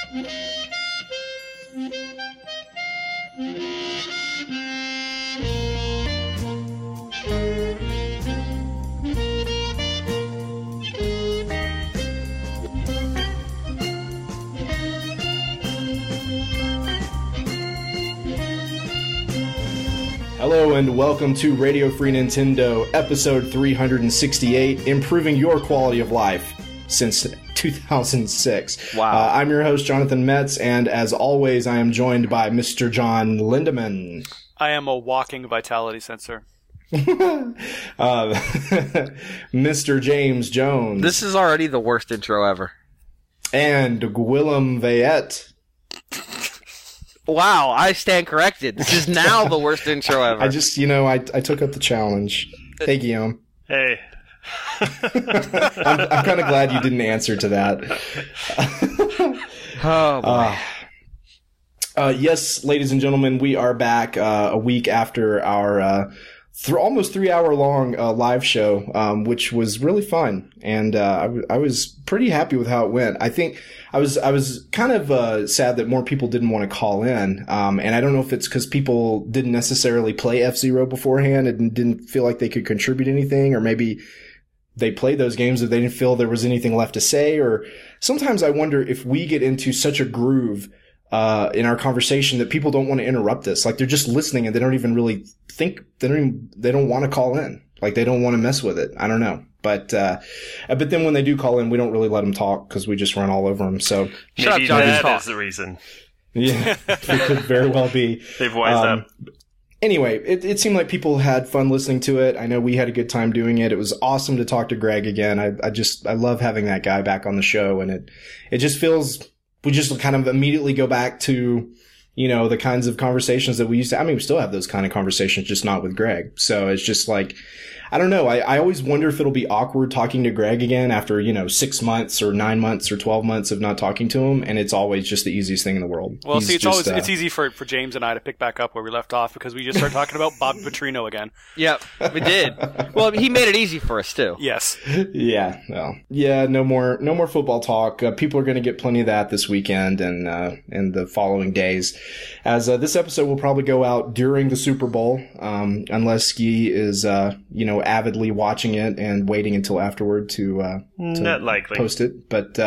Hello and welcome to Radio Free Nintendo, episode 368, improving your quality of life since 2006. Wow. I'm your host, Jonathan Metz, and as always, I am joined by Mr. John Lindemann. I am a walking vitality sensor. Mr. James Jones. This is already the worst intro ever. And Gwillem Vayette. Wow, I stand corrected. This is now the worst intro ever. I just, I took up the challenge. Hey, Guillaume. Hey. I'm kind of glad you didn't answer to that. Oh, boy. Yes, ladies and gentlemen, we are back a week after our almost 3 hour long live show, which was really fun, and I was pretty happy with how it went. I think I was kind of sad that more people didn't want to call in, and I don't know if it's because people didn't necessarily play F-Zero beforehand and didn't feel like they could contribute anything, or maybe they played those games if they didn't feel there was anything left to say. Or sometimes I wonder if we get into such a groove in our conversation that people don't want to interrupt us. Like, they're just listening and they don't even really think, they don't want to call in. Like, they don't want to mess with it. I don't know. But then when they do call in, we don't really let them talk because we just run all over them. So maybe that is the reason. Yeah, it could very well be. They've wised up. Anyway, it seemed like people had fun listening to it. I know we had a good time doing it. It was awesome to talk to Greg again. I love having that guy back on the show, and it just feels, we just kind of immediately go back to, the kinds of conversations that we used to. I mean, we still have those kind of conversations, just not with Greg. So it's just like, I don't know. I always wonder if it'll be awkward talking to Greg again after, 6 months or 9 months or 12 months of not talking to him. And it's always just the easiest thing in the world. Well, see, it's easy for James and I to pick back up where we left off because we just started talking about Bob Petrino again. Yep, we did. Well, he made it easy for us too. Yes. Yeah. Well, yeah. No more football talk. People are going to get plenty of that this weekend and the following days, as this episode will probably go out during the Super Bowl, unless Ski is avidly watching it and waiting until afterward to not likely post it. But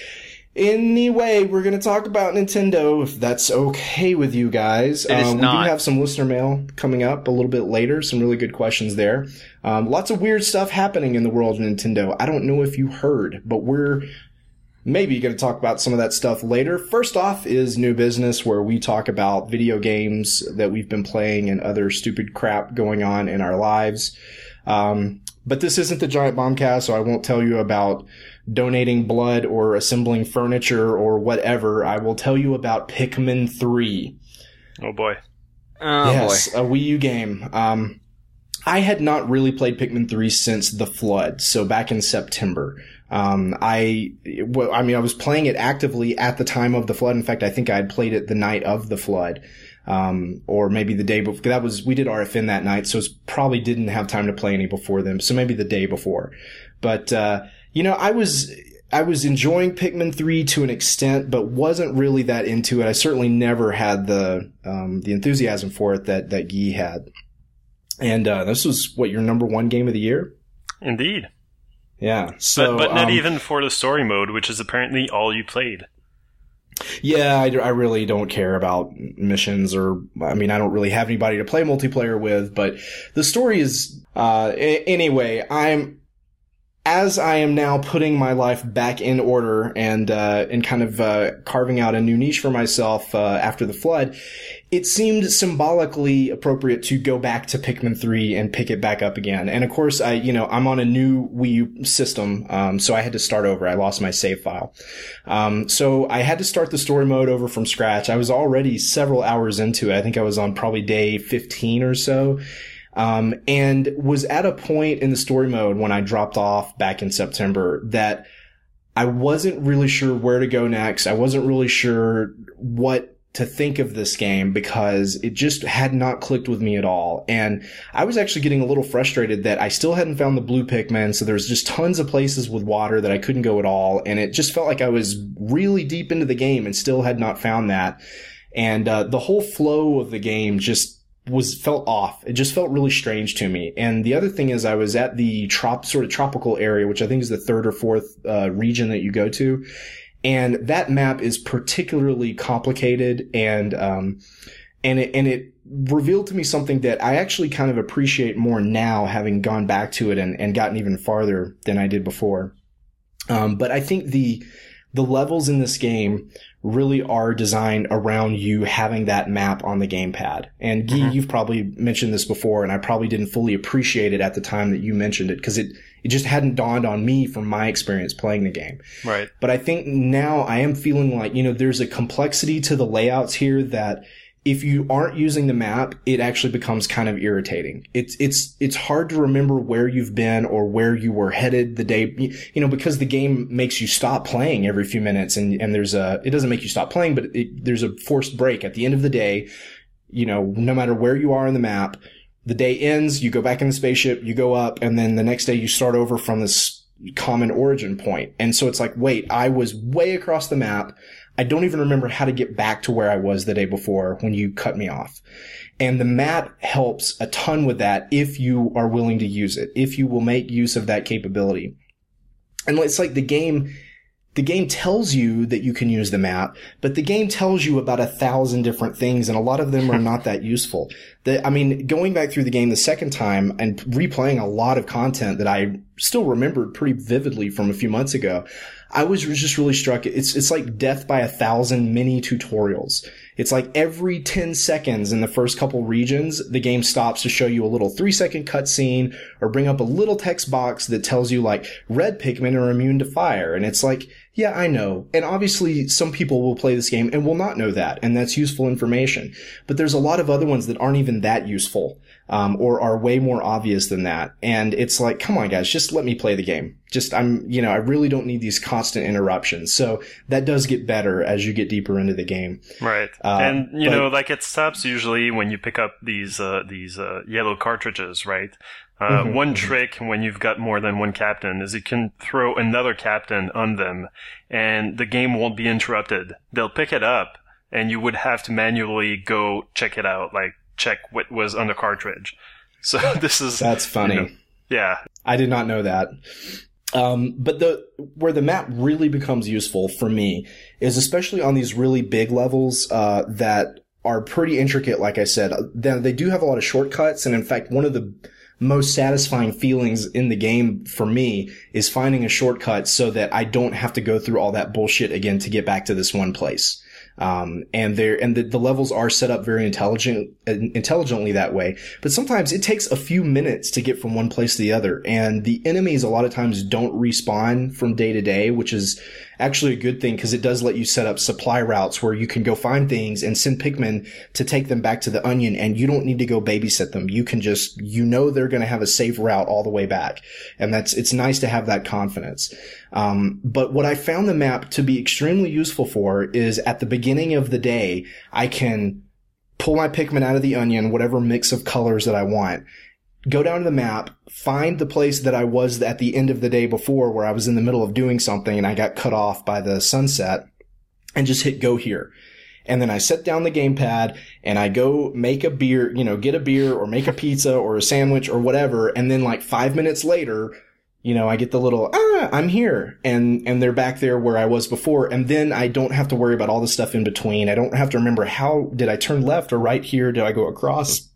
anyway, we're going to talk about Nintendo, if that's okay with you guys. It is not. We do have some listener mail coming up a little bit later. Some really good questions there. Lots of weird stuff happening in the world of Nintendo. I don't know if you heard, but we're maybe going to talk about some of that stuff later. First off is New Business, where we talk about video games that we've been playing and other stupid crap going on in our lives. But this isn't the Giant Bombcast, so I won't tell you about donating blood or assembling furniture or whatever. I will tell you about Pikmin 3. Oh boy. Yes, a Wii U game. I had not really played Pikmin 3 since The Flood, so back in September. I was playing it actively at the time of The Flood. In fact, I think I had played it the night of The Flood. Or maybe the day before. We did RFN that night, so it probably didn't have time to play any before them. So maybe the day before. But, I was enjoying Pikmin 3 to an extent, but wasn't really that into it. I certainly never had the enthusiasm for it that Guy had. And, this was your number one game of the year? Indeed. Yeah. So, but not even for the story mode, which is apparently all you played. Yeah, I really don't care about missions I don't really have anybody to play multiplayer with, but the story is, anyway, as I am now putting my life back in order and kind of, carving out a new niche for myself, after The Flood, it seemed symbolically appropriate to go back to Pikmin 3 and pick it back up again. And of course, I'm on a new Wii U system, so I had to start over. I lost my save file. So I had to start the story mode over from scratch. I was already several hours into it. I think I was on probably day 15 or so. And was at a point in the story mode when I dropped off back in September that I wasn't really sure where to go next. I wasn't really sure what to think of this game because it just had not clicked with me at all. And I was actually getting a little frustrated that I still hadn't found the blue Pikmin. So there's just tons of places with water that I couldn't go at all. And it just felt like I was really deep into the game and still had not found that. And, the whole flow of the game just felt off. It just felt really strange to me. And the other thing is I was at the sort of tropical area, which I think is the third or fourth, region that you go to. And that map is particularly complicated and it revealed to me something that I actually kind of appreciate more now, having gone back to it and gotten even farther than I did before. But I think the levels in this game really are designed around you having that map on the gamepad. And Guy, you've probably mentioned this before, and I probably didn't fully appreciate it at the time that you mentioned it because it just hadn't dawned on me from my experience playing the game. Right. But I think now I am feeling like, there's a complexity to the layouts here that if you aren't using the map, it actually becomes kind of irritating. It's hard to remember where you've been or where you were headed the day, because the game makes you stop playing every few minutes and it doesn't make you stop playing, but there's a forced break at the end of the day. No matter where you are in the map, the day ends, you go back in the spaceship, you go up, and then the next day you start over from this common origin point. And so it's like, wait, I was way across the map. I don't even remember how to get back to where I was the day before when you cut me off. And the map helps a ton with that if you are willing to use it, if you will make use of that capability. And it's like the game tells you that you can use the map, but the game tells you about 1,000 different things, and a lot of them are not that useful. Going back through the game the second time and replaying a lot of content that I still remembered pretty vividly from a few months ago, I was just really struck. It's like death by 1,000 mini tutorials. It's like every 10 seconds in the first couple regions, the game stops to show you a little 3-second cutscene or bring up a little text box that tells you like red Pikmin are immune to fire. And it's like, yeah, I know. And obviously some people will play this game and will not know that. And that's useful information. But there's a lot of other ones that aren't even that useful, or are way more obvious than that. And it's like, come on guys, just let me play the game. I really don't need these constant interruptions. So that does get better as you get deeper into the game. Right. It stops usually when you pick up these yellow cartridges, right? One trick when you've got more than one captain is you can throw another captain on them and the game won't be interrupted. They'll pick it up and you would have to manually go check it out, like check what was on the cartridge. So that's funny. Yeah. I did not know that. But where the map really becomes useful for me is especially on these really big levels, that are pretty intricate. Like I said, they do have a lot of shortcuts. And in fact, one of the most satisfying feelings in the game for me is finding a shortcut so that I don't have to go through all that bullshit again to get back to this one place. The levels are set up very intelligently that way. But sometimes it takes a few minutes to get from one place to the other. And the enemies a lot of times don't respawn from day to day, which is actually a good thing because it does let you set up supply routes where you can go find things and send Pikmin to take them back to the Onion, and you don't need to go babysit them. You can just, they're going to have a safe route all the way back. And it's nice to have that confidence. But what I found the map to be extremely useful for is at the beginning of the day, I can pull my Pikmin out of the Onion, whatever mix of colors that I want, go down to the map, find the place that I was at the end of the day before where I was in the middle of doing something and I got cut off by the sunset, and just hit go here. And then I set down the gamepad and I go make a beer, get a beer or make a pizza or a sandwich or whatever. And then like 5 minutes later, I get the little, I'm here. And they're back there where I was before. And then I don't have to worry about all the stuff in between. I don't have to remember did I turn left or right here? Did I go across?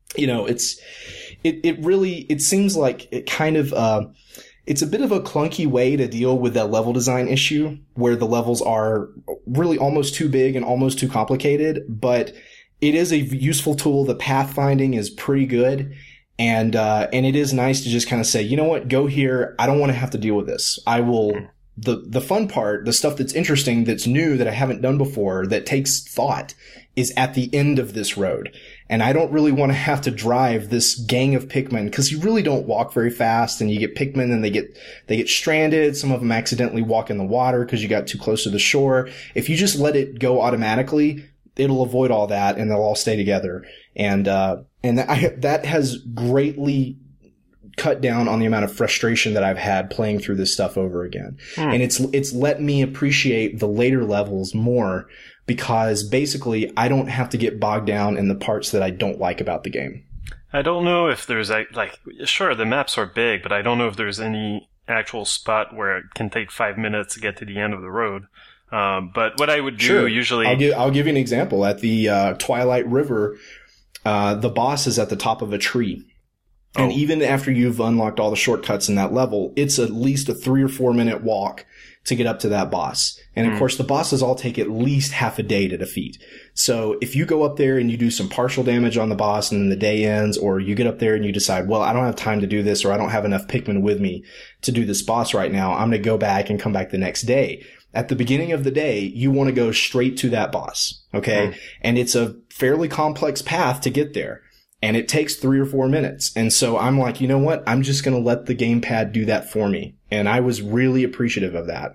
It seems like it kind of, it's a bit of a clunky way to deal with that level design issue where the levels are really almost too big and almost too complicated, but it is a useful tool. The pathfinding is pretty good. And it is nice to just kind of say, you know what, go here. I don't want to have to deal with this. I will, the fun part, the stuff that's interesting, that's new, that I haven't done before, that takes thought, is at the end of this road. And I don't really want to have to drive this gang of Pikmin because you really don't walk very fast, and you get Pikmin and they get stranded. Some of them accidentally walk in the water because you got too close to the shore. If you just let it go automatically, it'll avoid all that, and they'll all stay together. And that has greatly cut down on the amount of frustration that I've had playing through this stuff over again. And it's let me appreciate the later levels more, because basically I don't have to get bogged down in the parts that I don't like about the game. I don't know if there's sure, the maps are big, but I don't know if there's any actual spot where it can take 5 minutes to get to the end of the road. But what I would do usually, I'll give you an example. At the Twilight River, the boss is at the top of a tree. And even after you've unlocked all the shortcuts in that level, it's at least a 3 or 4 minute walk to get up to that boss. And of course, the bosses all take at least half a day to defeat. So if you go up there and you do some partial damage on the boss and then the day ends, or you get up there and you decide, well, I don't have time to do this, or I don't have enough Pikmin with me to do this boss right now, I'm going to go back and come back the next day. At the beginning of the day, you want to go straight to that boss. Okay. And it's a fairly complex path to get there. And it takes 3 or 4 minutes. And so I'm like, you know what? I'm just going to let the gamepad do that for me. And I was really appreciative of that.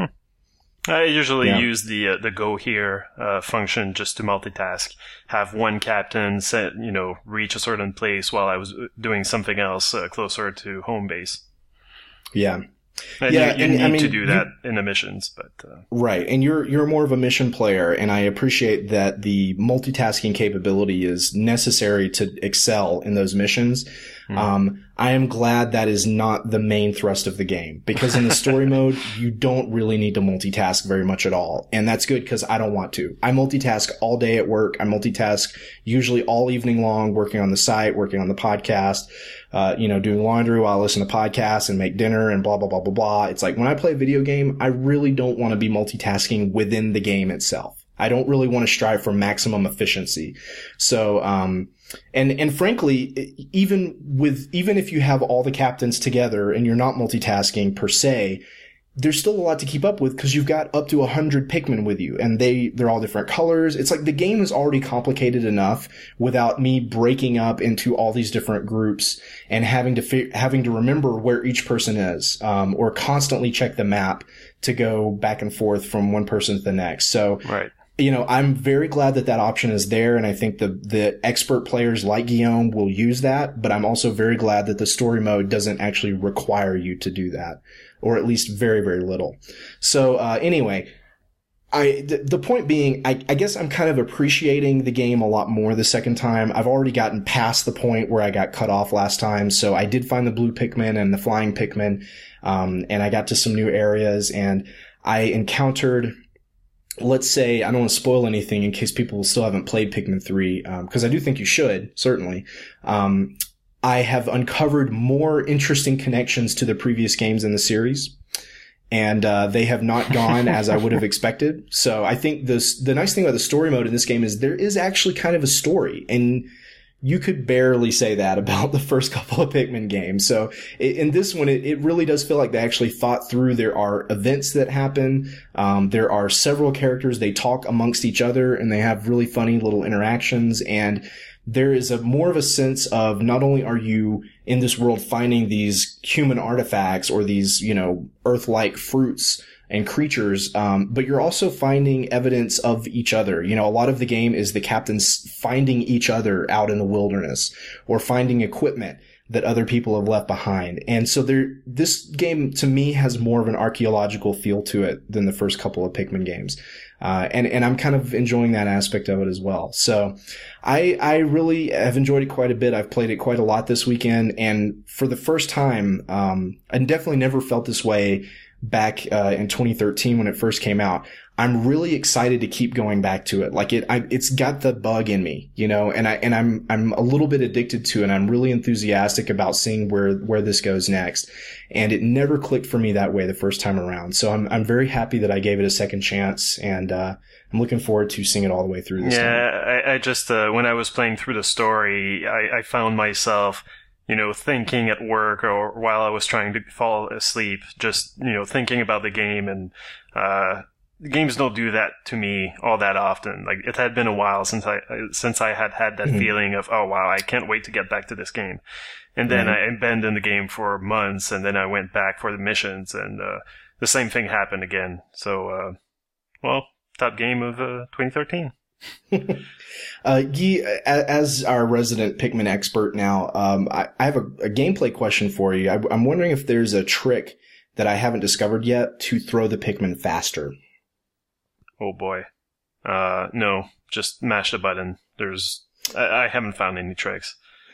I usually use the go here function just to multitask. Have one captain reach a certain place while I was doing something else closer to home base. Yeah. And you need to do that in the missions, but right. And you're more of a mission player, and I appreciate that the multitasking capability is necessary to excel in those missions. I am glad that is not the main thrust of the game, because in the story mode, you don't really need to multitask very much at all. And that's good, because I don't want to. I multitask all day at work. I multitask usually all evening long, working on the site, working on the podcast, doing laundry while I listen to podcasts and make dinner and blah, blah, blah, blah, blah. It's like when I play a video game, I really don't want to be multitasking within the game itself. I don't really want to strive for maximum efficiency. So, and frankly, even if you have all the captains together and you're not multitasking per se, there's still a lot to keep up with, because you've got up to 100 Pikmin with you, and they're all different colors. It's like the game is already complicated enough without me breaking up into all these different groups and having to remember where each person is, or constantly check the map to go back and forth from one person to the next. So, right. I'm very glad that option is there, and I think the expert players like Guillaume will use that, but I'm also very glad that the story mode doesn't actually require you to do that, or at least very, very little. So, anyway, the point being, I guess I'm kind of appreciating the game a lot more the second time. I've already gotten past the point where I got cut off last time, so I did find the blue Pikmin and the flying Pikmin, and I got to some new areas, and I encountered, let's say, I don't want to spoil anything in case people still haven't played Pikmin 3, because I do think you should, certainly. I have uncovered more interesting connections to the previous games in the series, and they have not gone as I would have expected. So I think the nice thing about the story mode in this game is there is actually kind of a story, and you could barely say that about the first couple of Pikmin games. So in this one, it really does feel like they actually thought through. There are events that happen. There are several characters. They talk amongst each other, and they have really funny little interactions. And there is more of a sense of, not only are you in this world finding these human artifacts or these, Earth-like fruits and creatures, but you're also finding evidence of each other. A lot of the game is the captains finding each other out in the wilderness, or finding equipment that other people have left behind. And so this game to me has more of an archaeological feel to it than the first couple of Pikmin games. And I'm kind of enjoying that aspect of it as well. So I really have enjoyed it quite a bit. I've played it quite a lot this weekend, and for the first time, I definitely never felt this way back in 2013 when it first came out. I'm really excited to keep going back to it. Like it's got the bug in me, and I'm a little bit addicted to it. I'm really enthusiastic about seeing where this goes next. And it never clicked for me that way the first time around. So I'm very happy that I gave it a second chance, and I'm looking forward to seeing it all the way through this time. Yeah, I just when I was playing through the story, I found myself thinking at work or while I was trying to fall asleep, just, thinking about the game. And games don't do that to me all that often. Like, it had been a while since I had that feeling of, oh wow, I can't wait to get back to this game. And then I abandoned the game for months, and then I went back for the missions, and the same thing happened again. So, top game of 2013. Guy, as our resident Pikmin expert now, I have a gameplay question for you. I'm wondering if there's a trick that I haven't discovered yet to throw the Pikmin faster. Oh boy. No, just mash the button. I haven't found any tricks.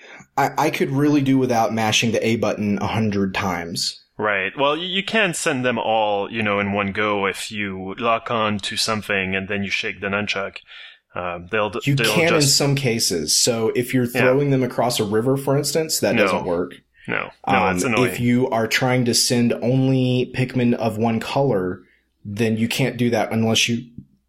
I could really do without mashing the A button 100 times. Right. Well, you can send them all, in one go if you lock on to something and then you shake the nunchuck. You can in some cases. So if you're throwing them across a river, for instance, that doesn't work. No, it's annoying. If you are trying to send only Pikmin of one color, then you can't do that unless you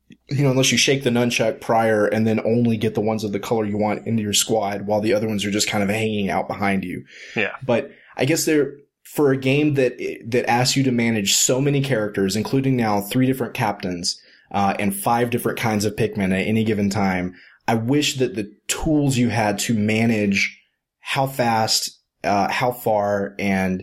shake the nunchuck prior and then only get the ones of the color you want into your squad while the other ones are just kind of hanging out behind you. Yeah. But I guess for a game that asks you to manage so many characters, including now 3 different captains, and 5 different kinds of Pikmin at any given time, I wish that the tools you had to manage how fast, how far, and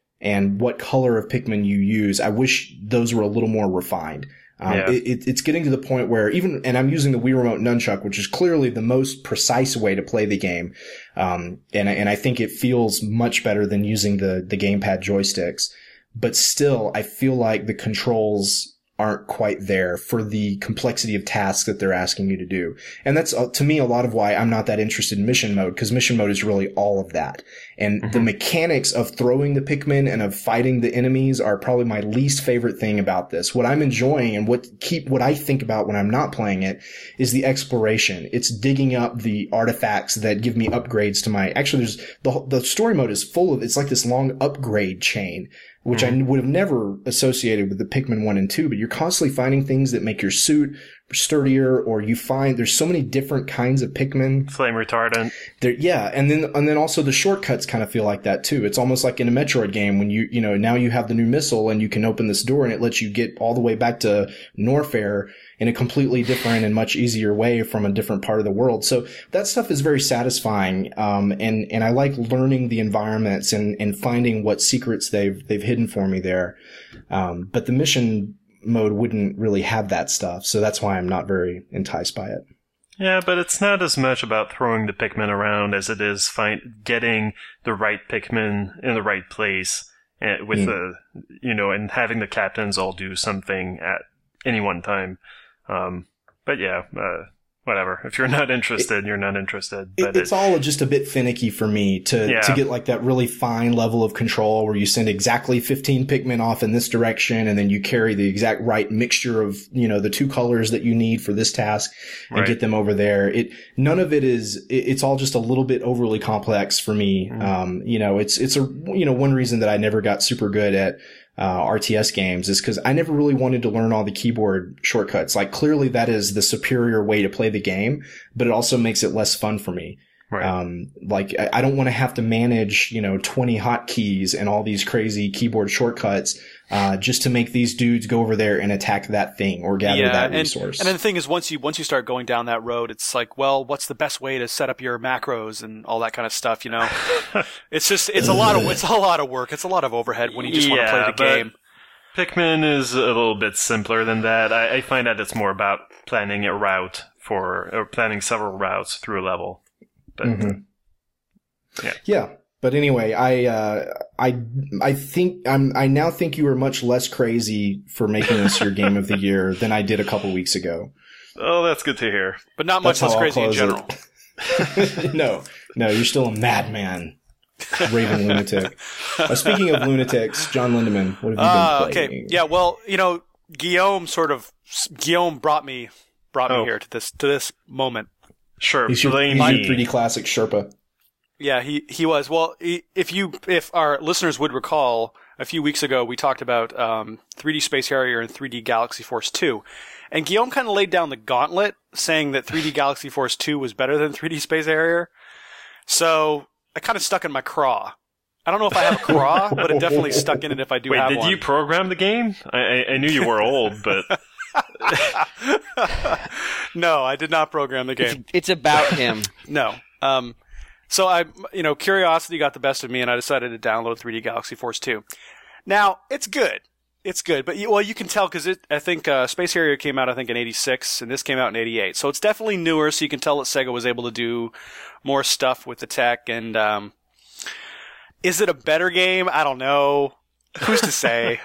what color of Pikmin you use, I wish those were a little more refined. It's getting to the point where and I'm using the Wii Remote Nunchuck, which is clearly the most precise way to play the game. And I think it feels much better than using the gamepad joysticks. But still, I feel like the controls aren't quite there for the complexity of tasks that they're asking you to do. And that's, to me, a lot of why I'm not that interested in mission mode, because mission mode is really all of that. And the mechanics of throwing the Pikmin and of fighting the enemies are probably my least favorite thing about this. What I'm enjoying and what I think about when I'm not playing it is the exploration. It's digging up the artifacts that give me upgrades to there's the story mode is full of, it's like this long upgrade chain, which I would have never associated with the Pikmin 1 and 2, but you're constantly finding things that make your suit sturdier, or you find there's so many different kinds of Pikmin. Flame retardant. And then also the shortcuts kind of feel like that too. It's almost like in a Metroid game when now you have the new missile and you can open this door and it lets you get all the way back to Norfair in a completely different and much easier way from a different part of the world. So that stuff is very satisfying. And I like learning the environments and finding what secrets they've hidden for me there. But the mission mode wouldn't really have that stuff. So that's why I'm not very enticed by it. Yeah, but it's not as much about throwing the Pikmin around as it is getting the right Pikmin in the right place with and having the captains all do something at any one time. But yeah, whatever. If you're not interested, you're not interested. But it's all just a bit finicky for me to get like that really fine level of control where you send exactly 15 Pikmin off in this direction and then you carry the exact right mixture of, the 2 colors that you need for this task and get them over there. None of it it's all just a little bit overly complex for me. It's one reason that I never got super good at RTS games is because I never really wanted to learn all the keyboard shortcuts. Like clearly that is the superior way to play the game, but it also makes it less fun for me. Right. I don't want to have to manage, 20 hotkeys and all these crazy keyboard shortcuts, just to make these dudes go over there and attack that thing or gather that resource. And then the thing is, once you start going down that road, it's like, well, what's the best way to set up your macros and all that kind of stuff, It's a lot of work. It's a lot of overhead when you just want to play the game. Pikmin is a little bit simpler than that. I find that it's more about planning a route or planning several routes through a level. But, yeah. But anyway, I now think you are much less crazy for making this your game of the year than I did a couple weeks ago. Oh, that's good to hear. But not much less crazy in general. No, you're still a madman, raving lunatic. Speaking of lunatics, John Lindemann, what have you been playing? Okay, yeah, well, Guillaume brought me here to this moment. Sure, he's your 3D Classic Sherpa. Yeah, he was. Well, if our listeners would recall, a few weeks ago we talked about 3D Space Harrier and 3D Galaxy Force 2. And Guillaume kind of laid down the gauntlet, saying that 3D Galaxy Force 2 was better than 3D Space Harrier. So I kind of stuck in my craw. I don't know if I have a craw, but it definitely stuck in it if I do have one. Wait, did you program the game? I knew you were old, but... No, I did not program the game. It's about him. No. So curiosity got the best of me, and I decided to download 3D Galaxy Force 2. Now, it's good. It's good, but you can tell because I think Space Harrier came out in '86, and this came out in '88, so it's definitely newer. So you can tell that Sega was able to do more stuff with the tech. And is it a better game? I don't know. Who's to say?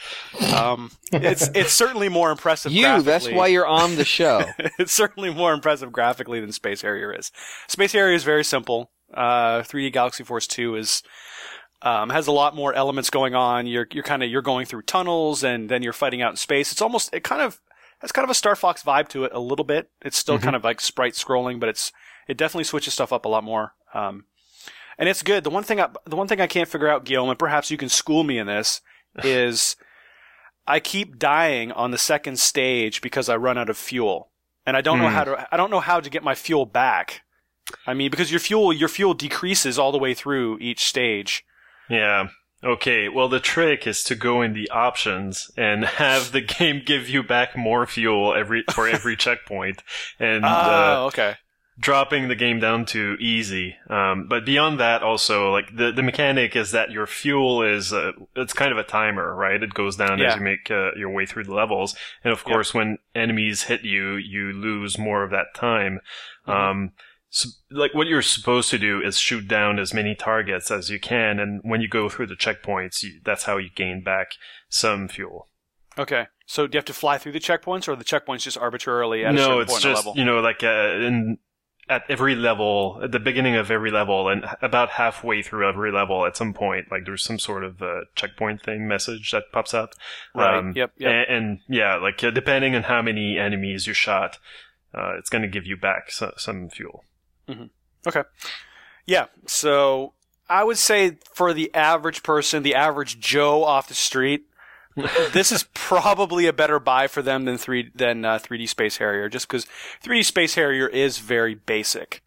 It's certainly more impressive. That's why you're on the show. It's certainly more impressive graphically than Space Harrier is. Space Harrier is very simple. 3D Galaxy Force 2 is. Has a lot more elements going on. You're going through tunnels and then you're fighting out in space. It has kind of a Star Fox vibe to it a little bit. It's still kind of like sprite scrolling, but it definitely switches stuff up a lot more. And it's good. The one thing I can't figure out, Guillaume, and perhaps you can school me in this, is I keep dying on the second stage because I run out of fuel. And I don't know how to get my fuel back. I mean, because your fuel decreases all the way through each stage. Yeah. Okay. Well, the trick is to go in the options and have the game give you back more fuel for every checkpoint, and okay. Dropping the game down to easy. But beyond that, also like the mechanic is that your fuel is it's kind of a timer, right? It goes down as you make your way through the levels, and of course, when enemies hit you, you lose more of that time. So, like what you're supposed to do is shoot down as many targets as you can, and when you go through the checkpoints, that's how you gain back some fuel. Okay, so do you have to fly through the checkpoints, or the checkpoints just arbitrarily at a certain point in the level? No, it's just at every level, at the beginning of every level, and about halfway through every level, at some point, like there's some sort of checkpoint thing message that pops up. Right. Yep. And depending on how many enemies you shot, it's going to give you back some fuel. Mm-hmm. Okay. Yeah. So I would say for the average person, the average Joe off the street, this is probably a better buy for them than 3D Space Harrier, just because 3D Space Harrier is very basic.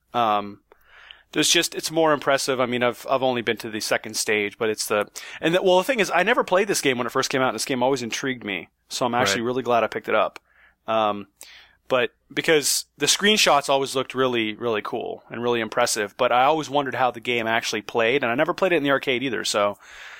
It's more impressive. I mean, I've only been to the second stage, but the thing is, I never played this game when it first came out, and this game always intrigued me. So I'm actually really glad I picked it up. But because the screenshots always looked really, really cool and really impressive, but I always wondered how the game actually played, and I never played it in the arcade either. So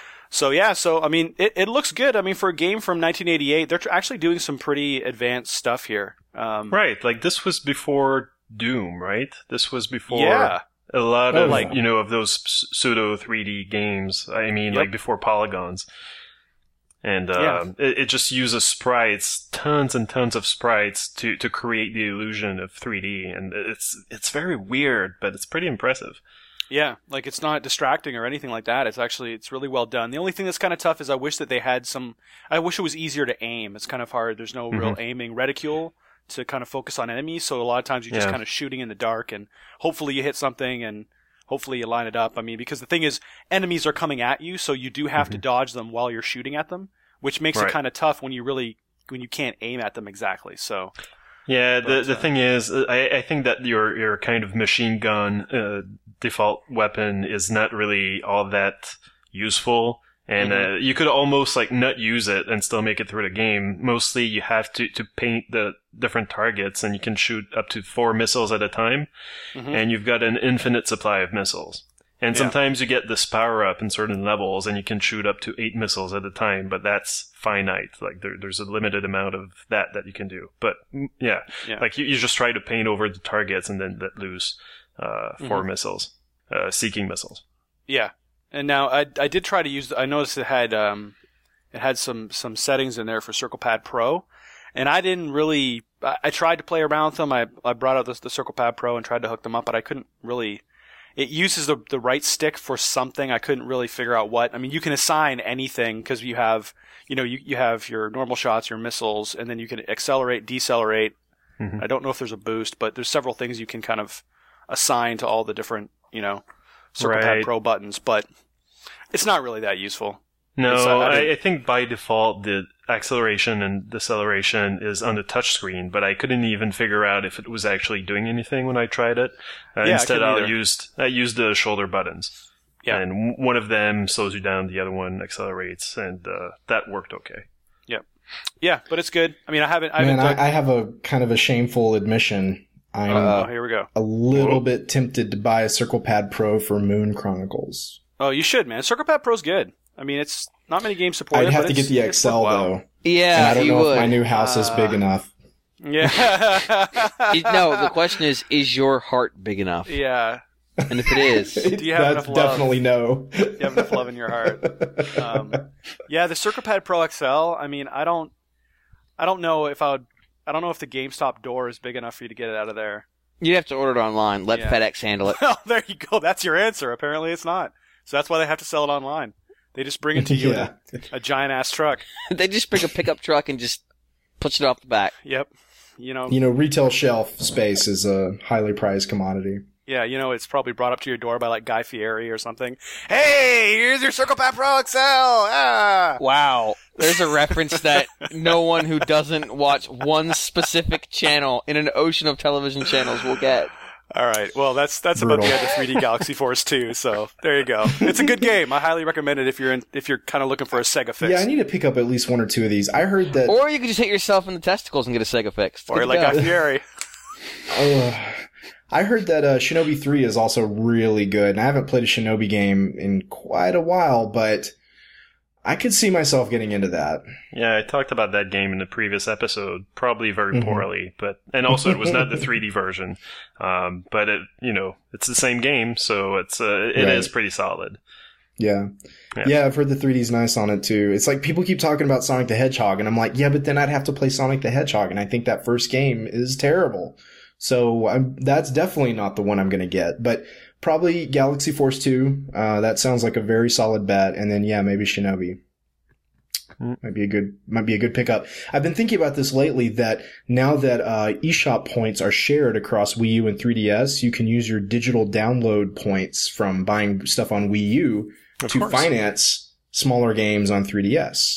I mean, it looks good. I mean, for a game from 1988, they're actually doing some pretty advanced stuff here. Right, like this was before Doom, right? This was before a lot of of those pseudo 3D games. I mean, like before polygons. And it just uses sprites, tons and tons of sprites to create the illusion of 3D, and it's very weird, but it's pretty impressive. Yeah, like it's not distracting or anything like that. It's really well done. The only thing that's kind of tough is I wish it was easier to aim. It's kind of hard. There's no real aiming reticule to kind of focus on enemies, so a lot of times you're just kind of shooting in the dark, and hopefully you hit something and hopefully you line it up. I mean, because the thing is, enemies are coming at you, so you do have to dodge them while you're shooting at them, which makes it kind of tough when you can't aim at them exactly. So yeah, the thing is, I think that your kind of machine gun default weapon is not really all that useful. And you could almost like not use it and still make it through the game. Mostly you have to paint the different targets, and you can shoot up to 4 missiles at a time. And you've got an infinite supply of missiles. And sometimes you get this power up in certain levels, and you can shoot up to 8 missiles at a time, but that's finite. Like there's a limited amount of that you can do. But like you just try to paint over the targets and then let loose 4 missiles, seeking missiles. Yeah. And now I did try to use. I noticed it had some settings in there for Circle Pad Pro, and I didn't really. I tried to play around with them. I brought out the Circle Pad Pro and tried to hook them up, but I couldn't really. It uses the right stick for something. I couldn't really figure out what. I mean, you can assign anything because you have you have your normal shots, your missiles, and then you can accelerate, decelerate. I don't know if there's a boost, but there's several things you can kind of assign to all the different Circle Pad Pro buttons, but it's not really that useful. No, I think by default the acceleration and deceleration is on the touch screen, but I couldn't even figure out if it was actually doing anything when I tried it. Instead, I used the shoulder buttons. Yeah. And one of them slows you down, the other one accelerates, and that worked okay. Yep. Yeah, but it's good. I mean, I have a kind of a shameful admission. Here we go. A little bit tempted to buy a Circle Pad Pro for Moon Chronicles. Oh, you should, man. Circle Pad Pro's good. I mean, it's not many games supported. I'd have but to get the it's XL well. though. Yeah, And I don't you know would. if my new house is big enough. Yeah. No, the question is your heart big enough? Yeah. And if it is, Do you have enough love? Definitely no. You have enough love in your heart. Yeah, the CircuitPad Pro XL. I mean, I don't know if I don't know if the GameStop door is big enough for you to get it out of there. you'd have to order it online. Let Yeah. FedEx handle it. Well, there you go. That's your answer. Apparently, it's not. So that's why they have to sell it online. They just bring it to you Yeah. in a giant ass truck. They just bring a pickup truck and just push it off the back. Yep. You know, Retail shelf space is a highly prized commodity. yeah, it's probably brought up to your door by like Guy Fieri or something. Hey, here's your CircuitPad Pro XL. Ah. Wow. There's a reference that no one who doesn't watch one specific channel in an ocean of television channels will get. All right. Well, that's about Brutal. the end of 3D Galaxy Force 2. So there you go. It's a good game. I highly recommend it if you're kind of looking for a Sega fix. Yeah, I need to pick up at least one or two of these. I heard that. Or you could just hit yourself in the testicles and get a Sega fix. Or like Guy Fieri. I heard that Shinobi 3 is also really good. And I haven't played a Shinobi game in quite a while, but I could see myself getting into that. Yeah, I talked about that game in the previous episode, probably very poorly, and also it was not the 3D version. But it's the same game, so it is pretty solid. Yeah. Yeah, I've heard the 3D's nice on it too. It's like people keep talking about Sonic the Hedgehog, and I'm like, yeah, but then I'd have to play Sonic the Hedgehog, and I think that first game is terrible. So that's definitely not the one I'm going to get. But probably Galaxy Force 2. That sounds like a very solid bet. And then, yeah, maybe Shinobi. Might be a good pickup. I've been thinking about this lately that now that eShop points are shared across Wii U and 3DS, you can use your digital download points from buying stuff on Wii U to finance smaller games on 3DS.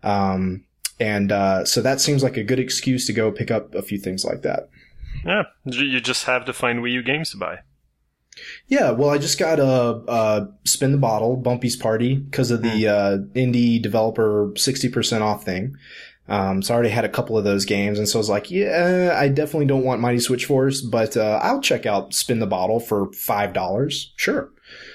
So that seems like a good excuse to go pick up a few things like that. Yeah, you just have to find Wii U games to buy. Yeah, well, I just got a Spin the Bottle, Bumpy's Party, because of the indie developer 60% off thing. So I already had a couple of those games, and so I was like, yeah, I definitely don't want Mighty Switch Force, but I'll check out Spin the Bottle for $5. Sure.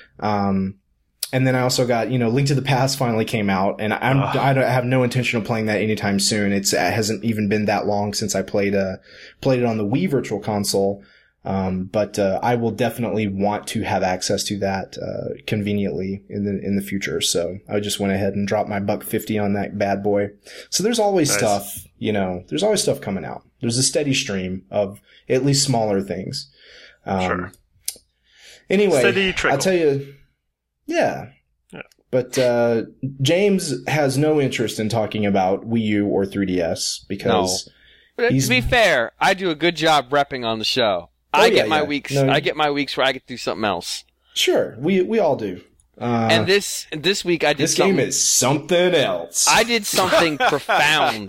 And then I also got, Link to the Past finally came out, and I have no intention of playing that anytime soon. It hasn't even been that long since I played it on the Wii Virtual Console. But I will definitely want to have access to that conveniently in the future. So I just went ahead and dropped my $150 on that bad boy. So there's always stuff, there's always stuff coming out. There's a steady stream of at least smaller things. Sure. Anyway, Steady trickle. I'll tell you. Yeah. But James has no interest in talking about Wii U or 3DS because But to be fair, I do a good job repping on the show. I get my weeks where I get to do something else. Sure, we all do. And this week I did this game is something else. I did something profound.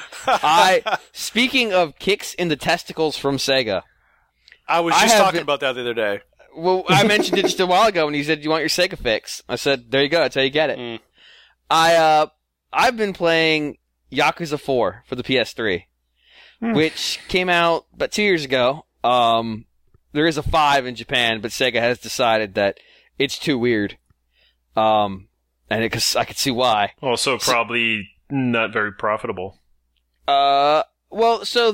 Speaking of kicks in the testicles from Sega. I was just talking about that the other day. Well, I mentioned it just a while ago when you said, you want your Sega fix? I said, there you go, that's how you get it. I've been playing Yakuza 4 for the PS3, which came out about 2 years ago. There is a 5 in Japan, but Sega has decided that it's too weird. And I could see why. Also, probably not very profitable. Well, so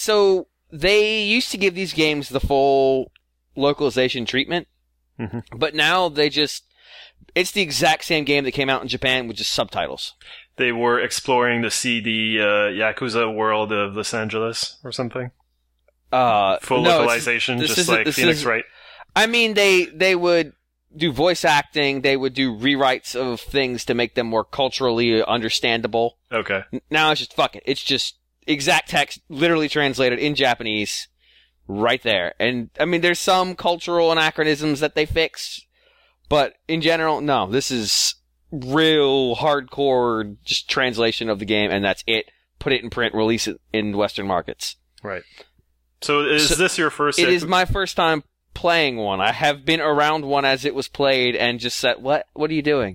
they used to give these games the full localization treatment, but now it's the exact same game that came out in Japan with just subtitles. They were exploring the Yakuza world of Los Angeles or something. Full localization, just like Phoenix Wright. I mean, they would do voice acting, they would do rewrites of things to make them more culturally understandable. Okay. Now it's just, fuck it. It's just exact text, literally translated in Japanese, right there. And, I mean, there's some cultural anachronisms that they fix, but in general, no. This is real hardcore just translation of the game, and that's it. Put it in print, release it in Western markets. Right. So is this your first? It is my first time playing one. I have been around one as it was played and just said, what are you doing?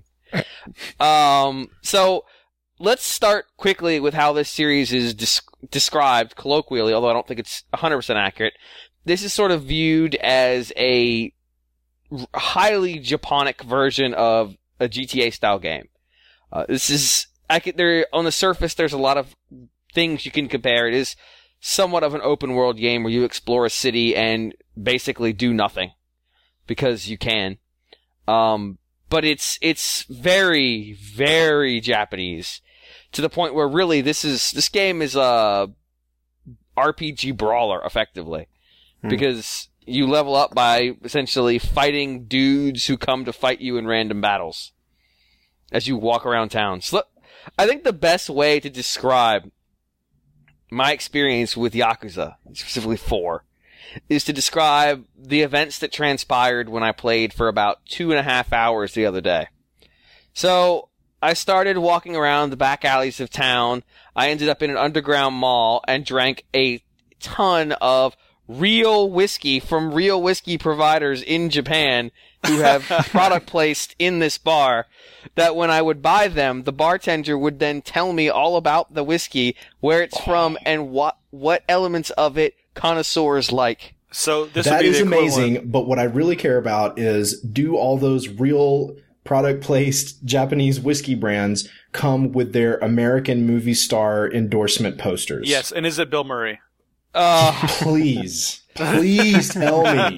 So let's start quickly with how this series is described colloquially, although I don't think it's 100% accurate. This is sort of viewed as a highly Japonic version of a GTA-style game. This is there on the surface. There's a lot of things you can compare. It is somewhat of an open world game where you explore a city and basically do nothing because you can. But it's very, very Japanese to the point where really this game is a RPG brawler effectively because you level up by essentially fighting dudes who come to fight you in random battles as you walk around town. So I think the best way to describe my experience with Yakuza, specifically 4, is to describe the events that transpired when I played for about 2.5 hours the other day. So, I started walking around the back alleys of town. I ended up in an underground mall and drank a ton of real whiskey from real whiskey providers in Japan who have product placed in this bar, that when I would buy them, the bartender would then tell me all about the whiskey, where it's from, and what elements of it connoisseurs like. So this that would be is the amazing, but what I really care about is, do all those real product placed Japanese whiskey brands come with their American movie star endorsement posters? Yes, and is it Bill Murray? Please tell me.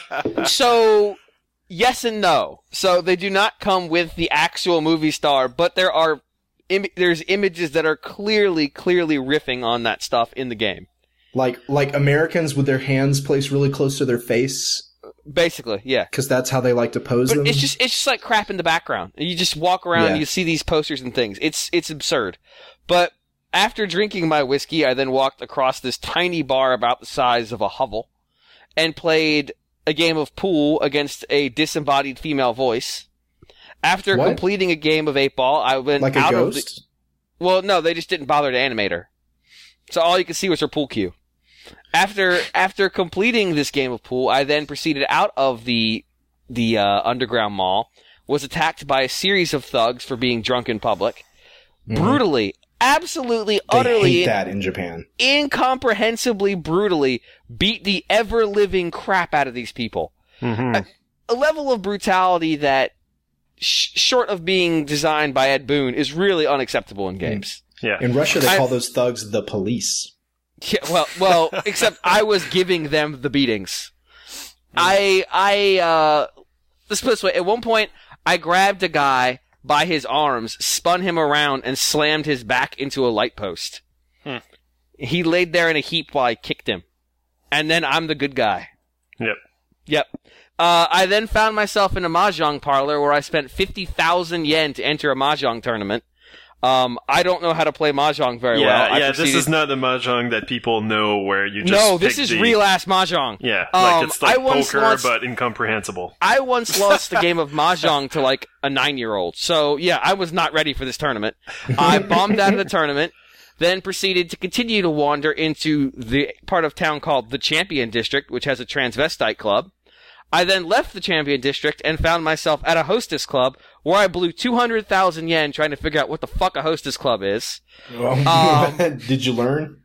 So, yes and no. So they do not come with the actual movie star, but there's images that are clearly riffing on that stuff in the game. Like Americans with their hands placed really close to their face. Basically, yeah. Because that's how they like to pose but them. It's just like crap in the background. You just walk around and you see these posters and things. It's absurd. But after drinking my whiskey, I then walked across this tiny bar about the size of a hovel and played a game of pool against a disembodied female voice. After completing a game of 8-ball, I went like out a of ghost? Well, no, they just didn't bother to animate her. So all you could see was her pool cue. After completing this game of pool, I then proceeded out of the underground mall, was attacked by a series of thugs for being drunk in public, brutally, absolutely, utterly, hate that in Japan, incomprehensibly brutally beat the ever-living crap out of these people. A level of brutality that, short of being designed by Ed Boon, is really unacceptable in games. Yeah. In Russia, they call those thugs the police. Yeah, well, except I was giving them the beatings. Let's put it this way. At one point, I grabbed a guy by his arms, spun him around, and slammed his back into a light post. He laid there in a heap while I kicked him. And then I'm the good guy. Yep. I then found myself in a mahjong parlor where I spent 50,000 yen to enter a mahjong tournament. I don't know how to play mahjong very well. This is not the mahjong that people know where you just No, this is real-ass mahjong. Yeah, like it's like poker, but incomprehensible. I once lost a game of mahjong to like a 9-year-old. So, yeah, I was not ready for this tournament. I bombed out of the tournament, then proceeded to continue to wander into the part of town called the Champion District, which has a transvestite club. I then left the Champion District and found myself at a hostess club where I blew 200,000 yen trying to figure out what the fuck a hostess club is. Did you learn?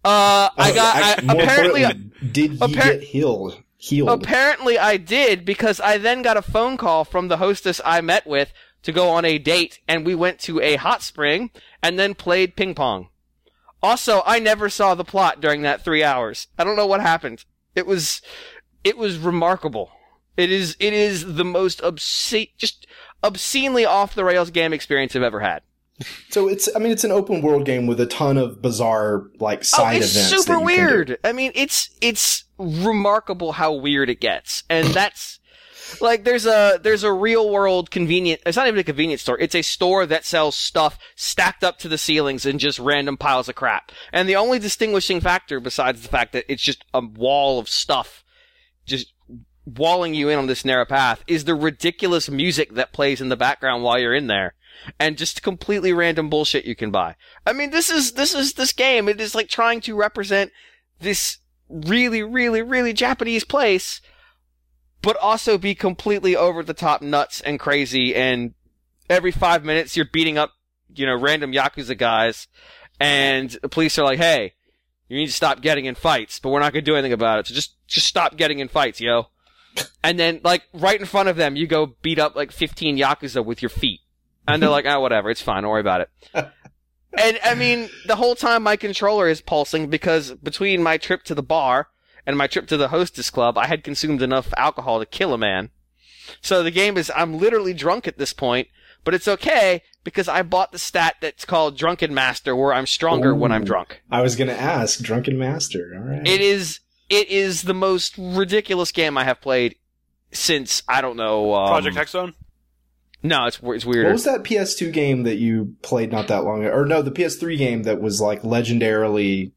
Apparently, did you get healed? Apparently I did, because I then got a phone call from the hostess I met with to go on a date, and we went to a hot spring and then played ping pong. Also, I never saw the plot during that 3 hours. I don't know what happened. It was remarkable. It is the most obscenely off the rails game experience I've ever had. So it's an open world game with a ton of bizarre side events. It's super weird. I mean, it's remarkable how weird it gets, and that's like there's a real world convenient. It's not even a convenience store. It's a store that sells stuff stacked up to the ceilings in just random piles of crap. And the only distinguishing factor, besides the fact that it's just a wall of stuff, just walling you in on this narrow path, is the ridiculous music that plays in the background while you're in there, and just completely random bullshit you can buy. I mean, this game. It is like trying to represent this really, really, really Japanese place, but also be completely over the top nuts and crazy. And every 5 minutes you're beating up, random Yakuza guys, and the police are like, "Hey, you need to stop getting in fights, but we're not going to do anything about it. So just stop getting in fights, yo." And then, right in front of them, you go beat up 15 Yakuza with your feet. And they're like, oh, whatever, it's fine, don't worry about it. And, I mean, the whole time my controller is pulsing because between my trip to the bar and my trip to the hostess club, I had consumed enough alcohol to kill a man. So the game is, I'm literally drunk at this point, but it's okay because I bought the stat that's called Drunken Master, where I'm stronger when I'm drunk. I was going to ask, Drunken Master, alright. It is the most ridiculous game I have played since, I don't know... Project X Zone? No, it's weirder. What was that PS2 game that you played not that long ago? Or no, the PS3 game that was like legendarily...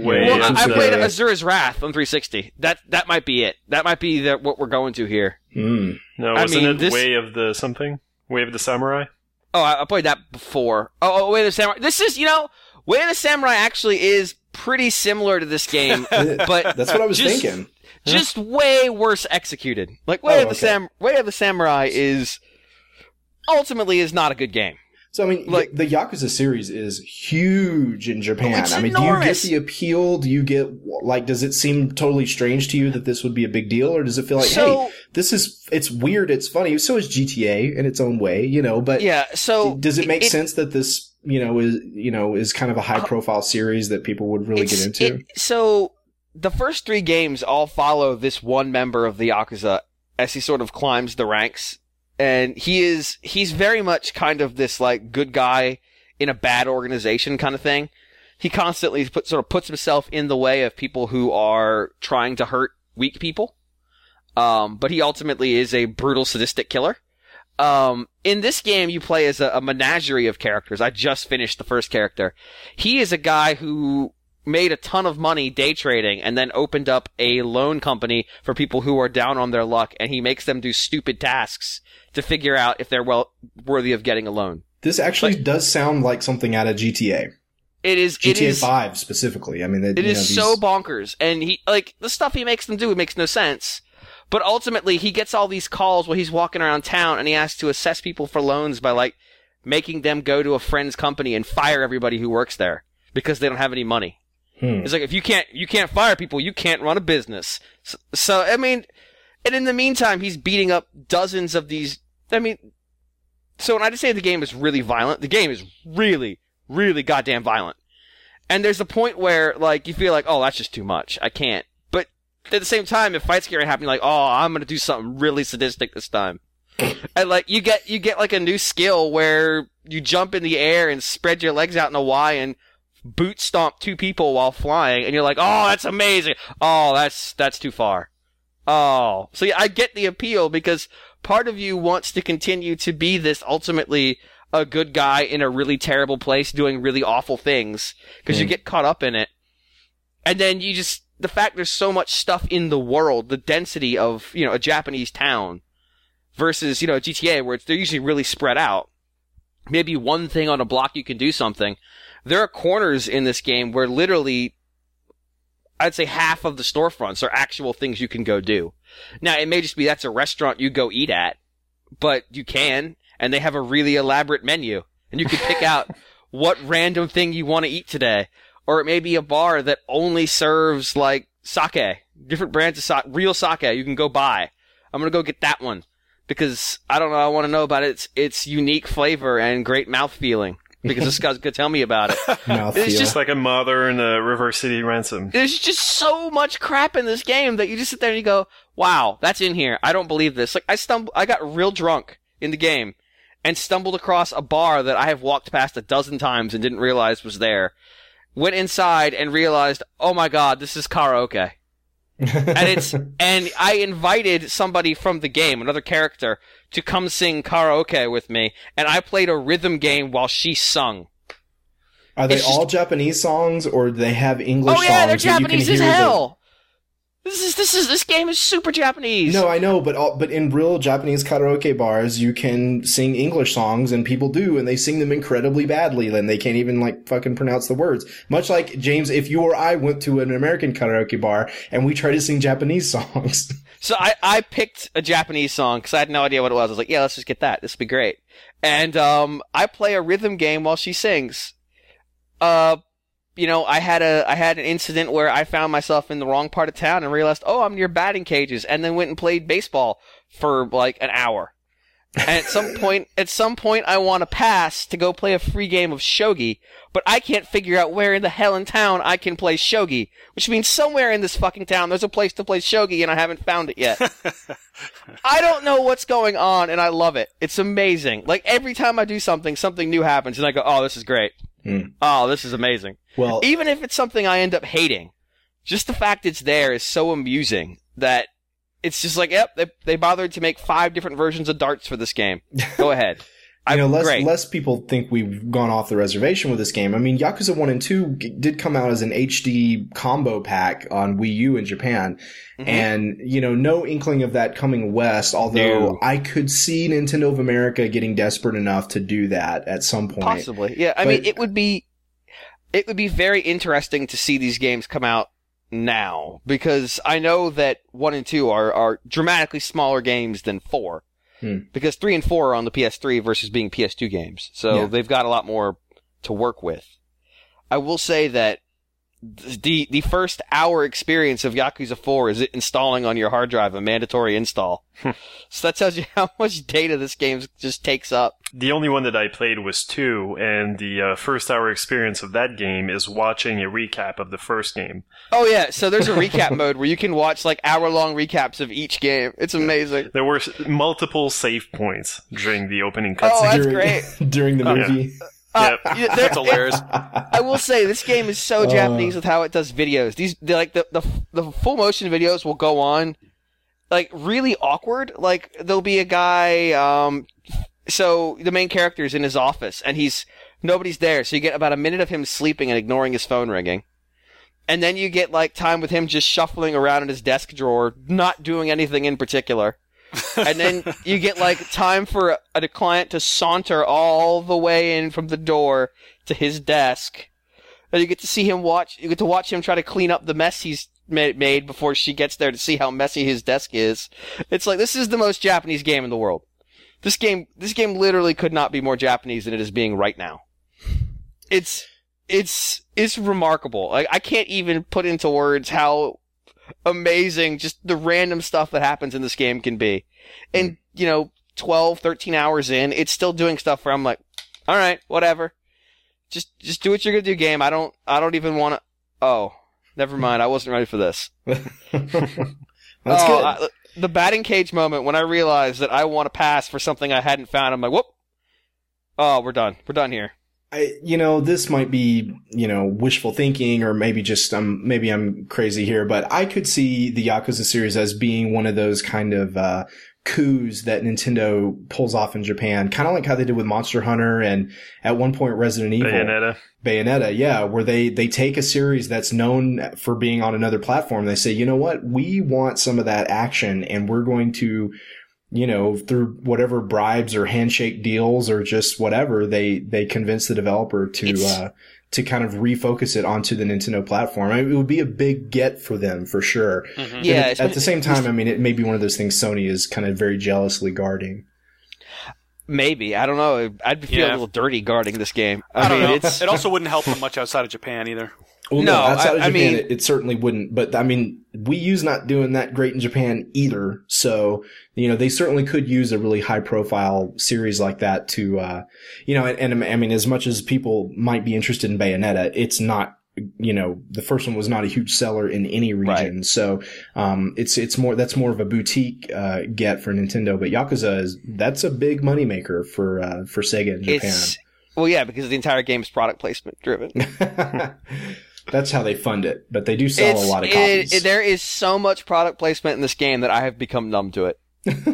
I played Azura's Wrath on 360. That might be it. That might be what we're going to here. Mm. No, wasn't it Way of the something? Way of the Samurai? Oh, I played that before. Oh, Way of the Samurai. This is, Way of the Samurai actually is pretty similar to this game, but that's what I was thinking. Just way worse executed. Like Way of the Samurai is ultimately not a good game. So I mean, like the Yakuza series is huge in Japan. It's I mean, enormous. Do you get the appeal? Do you get does it seem totally strange to you that this would be a big deal, or does it feel like, hey, it's weird, it's funny? So is GTA in its own way, But yeah. So does it make sense that this, is kind of a high profile series that people would really get into? So the first 3 games all follow this one member of the Yakuza as he sort of climbs the ranks. And he's very much kind of this like good guy in a bad organization kind of thing. He constantly puts himself in the way of people who are trying to hurt weak people. But he ultimately is a brutal, sadistic killer. In this game, you play as a menagerie of characters. I just finished the first character. He is a guy who made a ton of money day trading and then opened up a loan company for people who are down on their luck, and he makes them do stupid tasks to figure out if they're worthy of getting a loan. This actually does sound like something out of GTA. It is GTA 5 specifically. I mean, it is so bonkers, and the stuff he makes them do, it makes no sense. But ultimately, he gets all these calls while he's walking around town, and he has to assess people for loans by making them go to a friend's company and fire everybody who works there because they don't have any money. It's like, if you can't fire people, you can't run a business. So I mean, and in the meantime, he's beating up dozens of these. I mean, so when I say the game is really violent, the game is really, really goddamn violent. And there's a point where, you feel like, oh, that's just too much. I can't. But at the same time, if fights get happening, oh, I'm gonna do something really sadistic this time. And you get a new skill where you jump in the air and spread your legs out in a Y and boot stomp 2 people while flying, and you're like, oh, that's amazing. Oh, that's too far. Oh. So yeah, I get the appeal because part of you wants to continue to be this ultimately a good guy in a really terrible place doing really awful things because you get caught up in it. And then the fact there's so much stuff in the world, the density of, a Japanese town versus, GTA where they're usually really spread out. Maybe one thing on a block you can do something. There are corners in this game where literally, I'd say half of the storefronts are actual things you can go do. Now, it may just be that's a restaurant you go eat at, but you can, and they have a really elaborate menu, and you can pick out what random thing you want to eat today. Or it may be a bar that only serves, sake, different brands of real sake you can go buy. I'm gonna go get that one, because, I don't know, I want to know about its unique flavor and great mouth feeling. Because this guy's gonna tell me about it. It's just like a mother in a River City Ransom. There's just so much crap in this game that you just sit there and you go, wow, that's in here. I don't believe this. I got real drunk in the game and stumbled across a bar that I have walked past a dozen times and didn't realize was there. Went inside and realized, oh my god, this is karaoke. And I invited somebody from the game, another character, to come sing karaoke with me, and I played a rhythm game while she sung. Are they all Japanese songs, or do they have English songs? Oh yeah, they're Japanese as hell. This game is super Japanese. No, I know, but in real Japanese karaoke bars, you can sing English songs, and people do, and they sing them incredibly badly, and they can't even fucking pronounce the words. Much like, James, if you or I went to an American karaoke bar and we tried to sing Japanese songs. So I picked a Japanese song because I had no idea what it was. I was like, yeah, let's just get that. This will be great. And I play a rhythm game while she sings. I had an incident where I found myself in the wrong part of town and realized, oh, I'm near batting cages, and then went and played baseball for an hour. And at some point, I want to pass to go play a free game of shogi, but I can't figure out where in the hell in town I can play shogi, which means somewhere in this fucking town there's a place to play shogi and I haven't found it yet. I don't know what's going on and I love it. It's amazing. Like every time I do something new happens and I go, oh, this is great. Oh, this is amazing. Well, even if it's something I end up hating, just the fact it's there is so amusing that it's just like, yep, they bothered to make 5 different versions of darts for this game. Go ahead. Less people think we've gone off the reservation with this game. I mean, Yakuza 1 and 2 did come out as an HD combo pack on Wii U in Japan. Mm-hmm. And, no inkling of that coming west, although I could see Nintendo of America getting desperate enough to do that at some point. Possibly. Yeah, I mean, it would be very interesting to see these games come out now, because I know that 1 and 2 are dramatically smaller games than 4. Because 3 and 4 are on the PS3 versus being PS2 games. So they've got a lot more to work with. I will say that the first hour experience of Yakuza 4 is installing on your hard drive, a mandatory install. So that tells you how much data this game just takes up. The only one that I played was 2, and the first hour experience of that game is watching a recap of the first game. Oh yeah, so there's a recap mode where you can watch like hour-long recaps of each game. It's amazing. There were multiple save points during the opening cutscene. Oh, that's great. During the movie. Yeah. That's hilarious. I will say this game is so Japanese with how it does videos. The full motion videos will go on like really awkward. Like there'll be a guy. So the main character is in his office and nobody's there. So you get about a minute of him sleeping and ignoring his phone ringing, and then you get like time with him just shuffling around in his desk drawer, not doing anything in particular. And then you get like time for a client to saunter all the way in from the door to his desk. And you get to see him you get to watch him try to clean up the mess he's made before she gets there to see how messy his desk is. It's like, this is the most Japanese game in the world. This game literally could not be more Japanese than it is being right now. It's remarkable. Like, I can't even put into words how amazing just the random stuff that happens in this game can be. And, 12, 13 hours in, it's still doing stuff where I'm like, all right, whatever. Just do what you're going to do, game. I don't even want to. Oh, never mind. I wasn't ready for this. That's good. The batting cage moment when I realized that I want to pass for something I hadn't found, I'm like, whoop. Oh, we're done. We're done here. This might be, wishful thinking, or maybe just, maybe I'm crazy here, but I could see the Yakuza series as being one of those kind of, coups that Nintendo pulls off in Japan. Kind of like how they did with Monster Hunter and at one point Resident Evil. Bayonetta, yeah, where they take a series that's known for being on another platform. They say, you know what? We want some of that action, and we're going to, through whatever bribes or handshake deals or just whatever, they convince the developer to kind of refocus it onto the Nintendo platform. I mean, it would be a big get for them for sure. Mm-hmm. Yeah. At the same time, I mean, it may be one of those things Sony is kind of very jealously guarding. Maybe. I don't know. I'd feel a little dirty guarding this game. I mean, it also wouldn't help them much outside of Japan either. Well, no, outside of Japan, it certainly wouldn't. But, I mean, Wii U's not doing that great in Japan either. So, they certainly could use a really high-profile series like that to, and I mean, as much as people might be interested in Bayonetta, it's not, the first one was not a huge seller in any region. Right. So, that's more of a boutique, get for Nintendo. But Yakuza that's a big moneymaker for Sega in Japan. Well, yeah, because the entire game is product placement driven. That's how they fund it, but they do sell a lot of copies. There is so much product placement in this game that I have become numb to it.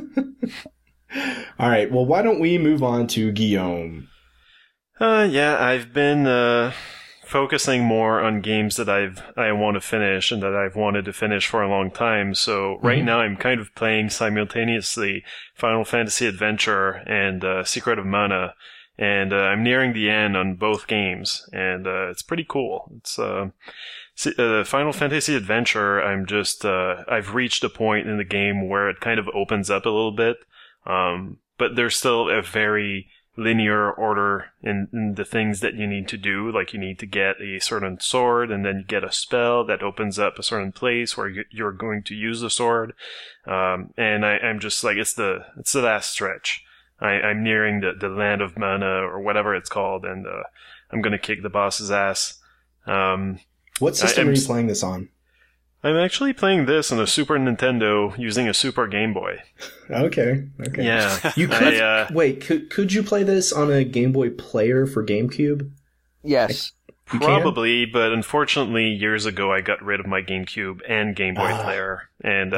All right, well, why don't we move on to Guillaume? I've been focusing more on games that I want to finish and that I've wanted to finish for a long time. So right now I'm kind of playing simultaneously Final Fantasy Adventure and Secret of Mana. And I'm nearing the end on both games, and it's pretty cool. It's Final Fantasy Adventure. I've reached a point in the game where it kind of opens up a little bit, but there's still a very linear order in the things that you need to do. Like, you need to get a certain sword, and then you get a spell that opens up a certain place where you're going to use the sword. And I'm just like, it's the last stretch. I'm nearing the land of mana or whatever it's called, and I'm gonna kick the boss's ass. What system are you playing this on? I'm actually playing this on a Super Nintendo using a Super Game Boy. Okay. Yeah. You could wait. Could you play this on a Game Boy Player for GameCube? Yes. Probably, but unfortunately, years ago I got rid of my GameCube and Game Boy Player, and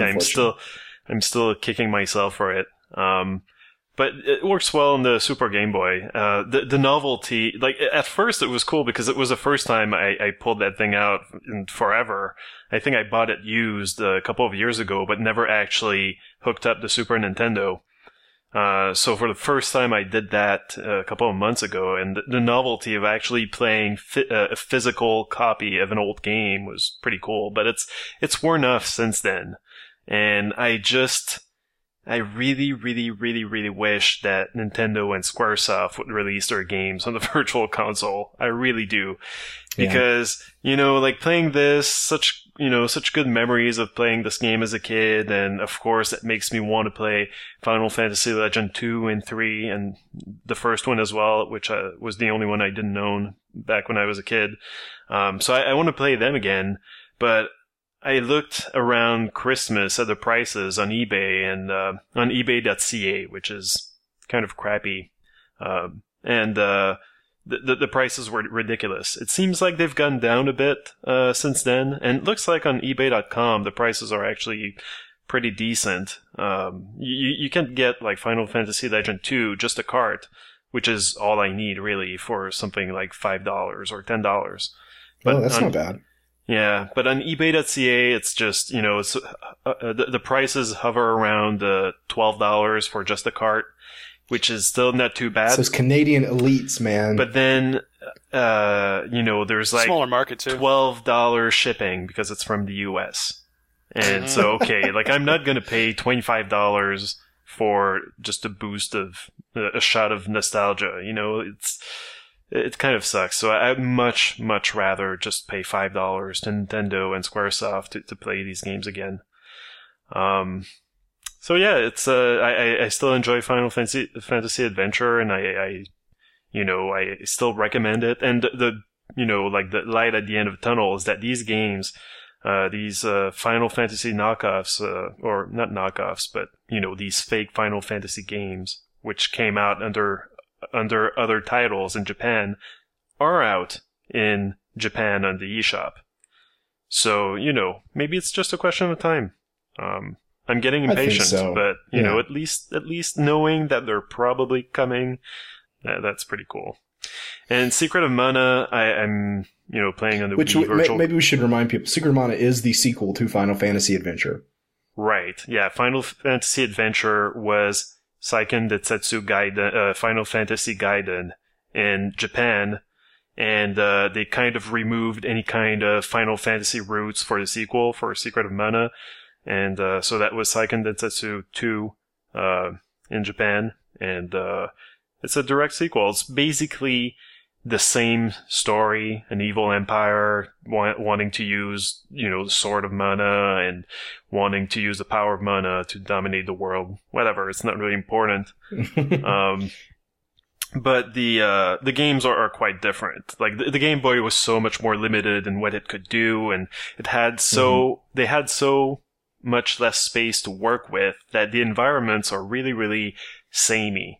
I'm still kicking myself for it. But it works well on the Super Game Boy. The novelty, like at first it was cool because it was the first time I pulled that thing out in forever. I think I bought it used a couple of years ago, but never actually hooked up the Super Nintendo. So for the first time I did that a couple of months ago, and the novelty of actually playing a physical copy of an old game was pretty cool, but it's worn off since then. And I really, really, really, really wish that Nintendo and Squaresoft would release their games on the Virtual Console. I really do. Because, like playing this, such good memories of playing this game as a kid, and of course it makes me want to play Final Fantasy Legend 2 and 3, and the first one as well, which was the only one I didn't own back when I was a kid. So I want to play them again, but I looked around Christmas at the prices on eBay and on eBay.ca, which is kind of crappy, and the prices were ridiculous. It seems like they've gone down a bit since then, and it looks like on eBay.com the prices are actually pretty decent. You can get like Final Fantasy Legend 2, just a cart, which is all I need really for something like $5 or $10. But that's not bad. Yeah, but on eBay.ca, it's just, it's the prices hover around $12 for just a cart, which is still not too bad. Those Canadian elites, man. But then, there's like smaller market too. $12 shipping because it's from the US. And so, okay, like I'm not going to pay $25 for just a boost of a shot of nostalgia. It kind of sucks. So I'd much, much rather just pay $5 to Nintendo and Squaresoft to play these games again. So yeah, it's I still enjoy Final Fantasy Adventure, and I still recommend it. And the light at the end of the tunnel is that these games, these Final Fantasy knockoffs, or not knockoffs, but these fake Final Fantasy games, which came out under other titles in Japan, are out in Japan on the eShop. So, maybe it's just a question of time. I'm getting impatient, but at least knowing that they're probably coming, that's pretty cool. And Secret of Mana, I'm playing on the Wii Virtual. Maybe we should remind people, Secret of Mana is the sequel to Final Fantasy Adventure. Right. Yeah, Final Fantasy Adventure was Seiken Densetsu Gaiden, Final Fantasy Gaiden in Japan, and they kind of removed any kind of Final Fantasy roots for the sequel for Secret of Mana, and so that was Seiken Densetsu 2 in Japan, and it's a direct sequel. It's basically the same story, an evil empire wanting to use, the Sword of Mana and wanting to use the power of mana to dominate the world. Whatever, it's not really important. But the games are quite different. Like the Game Boy was so much more limited in what it could do, and they had so much less space to work with that the environments are really, really samey,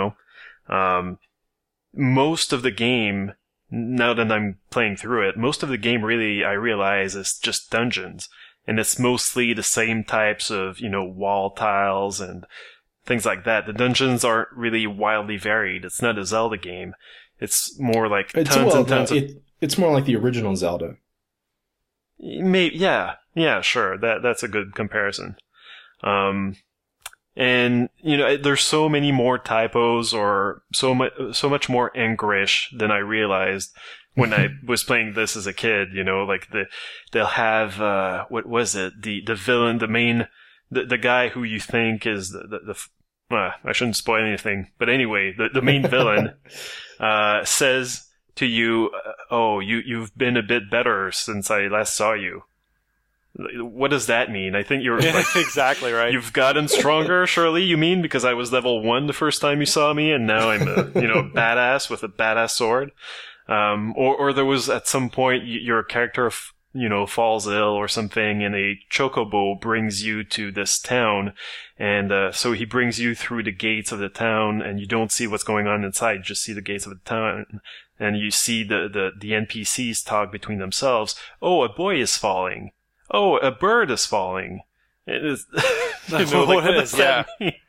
most of the game, now that I'm playing through it, most of the game really, I realize, is just dungeons. And it's mostly the same types of, wall tiles and things like that. The dungeons aren't really wildly varied. It's not a Zelda game. It's more like it's more like the original Zelda. Maybe, yeah, sure. That's a good comparison. And, there's so many more typos or so much more English than I realized when I was playing this as a kid, they'll have, what was it? The villain, the guy who you think is I shouldn't spoil anything, but anyway, the main villain, says to you, you've been a bit better since I last saw you. what does that mean? I think you're like, exactly right. You've gotten stronger, surely, you mean, because I was level 1 the first time you saw me, and now I'm a, badass with a badass sword. Or there was at some point your character, falls ill or something, and a chocobo brings you to this town, and so he brings you through the gates of the town, and you don't see what's going on inside, you just see the gates of the town, and you see the NPCs talk between themselves. Oh, a boy is falling. Oh, a bird is falling. It is, That's what it is, yeah.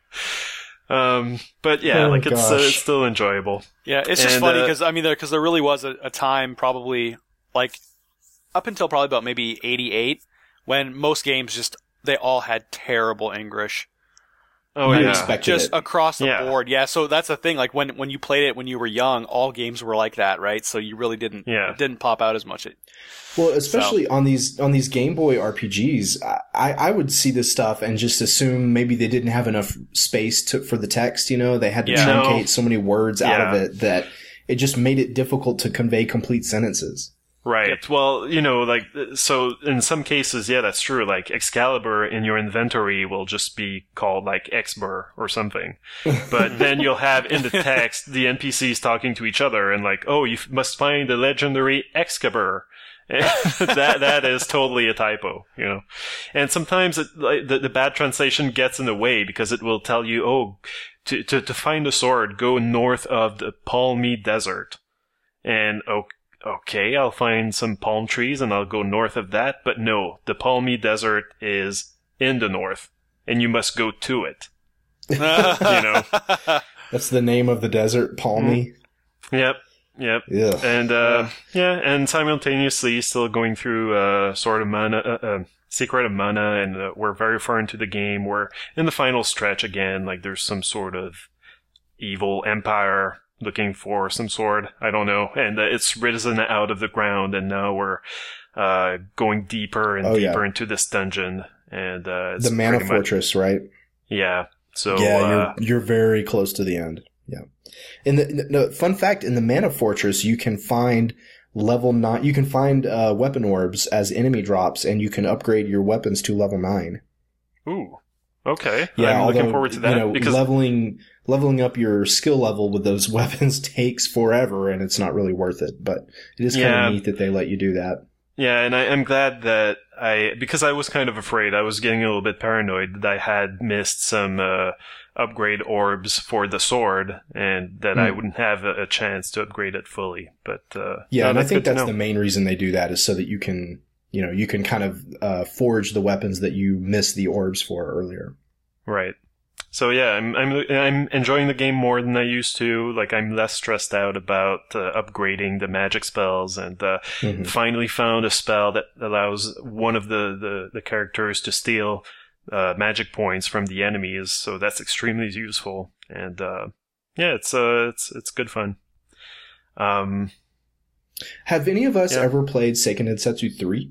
But yeah, gosh. It's still enjoyable. Yeah, it's just funny because there really was a time probably like up until probably about maybe 88 when most games they all had terrible English. Oh yeah, just across the board. Yeah, so that's the thing. Like when you played it when you were young, all games were like that, right? So you really didn't it didn't pop out as much. Well, especially on these Game Boy RPGs, I would see this stuff and just assume maybe they didn't have enough space for the text. They had to truncate so many words out of it that it just made it difficult to convey complete sentences. Right. Yep. Well, so in some cases, yeah, that's true. Like Excalibur in your inventory will just be called like Expur or something. But then you'll have in the text the NPCs talking to each other and like, oh, you must find the legendary Excalibur. that is totally a typo, And sometimes the bad translation gets in the way because it will tell you, oh, to find a sword, go north of the Palmy Desert. And okay, I'll find some palm trees and I'll go north of that. But no, the Palmy Desert is in the north and you must go to it. That's the name of the desert, Palmy. Yep. Yeah. And, and simultaneously still going through, Sword of Mana, Secret of Mana, and we're very far into the game. We're in the final stretch again, like there's some sort of evil empire looking for some sword. I don't know. And it's risen out of the ground, and now we're going deeper and deeper into this dungeon. And it's the Mana Fortress, right? Yeah. So you're very close to the end. Yeah. In the fun fact, in the Mana Fortress, you can find level 9. You can find weapon orbs as enemy drops, and you can upgrade your weapons to level 9. Ooh. Okay. Yeah, I'm looking forward to that. Because leveling up your skill level with those weapons takes forever, and it's not really worth it. But it is kind of neat that they let you do that. Yeah, and I'm glad that because I was kind of afraid, I was getting a little bit paranoid that I had missed some upgrade orbs for the sword, and that I wouldn't have a chance to upgrade it fully. But and I think that's the main reason they do that, is so that you can kind of forge the weapons that you missed the orbs for earlier. Right. So yeah, I'm enjoying the game more than I used to. Like, I'm less stressed out about upgrading the magic spells, and finally found a spell that allows one of the characters to steal magic points from the enemies. So that's extremely useful, and it's good fun. Have any of us ever played Seiken Densetsu 3?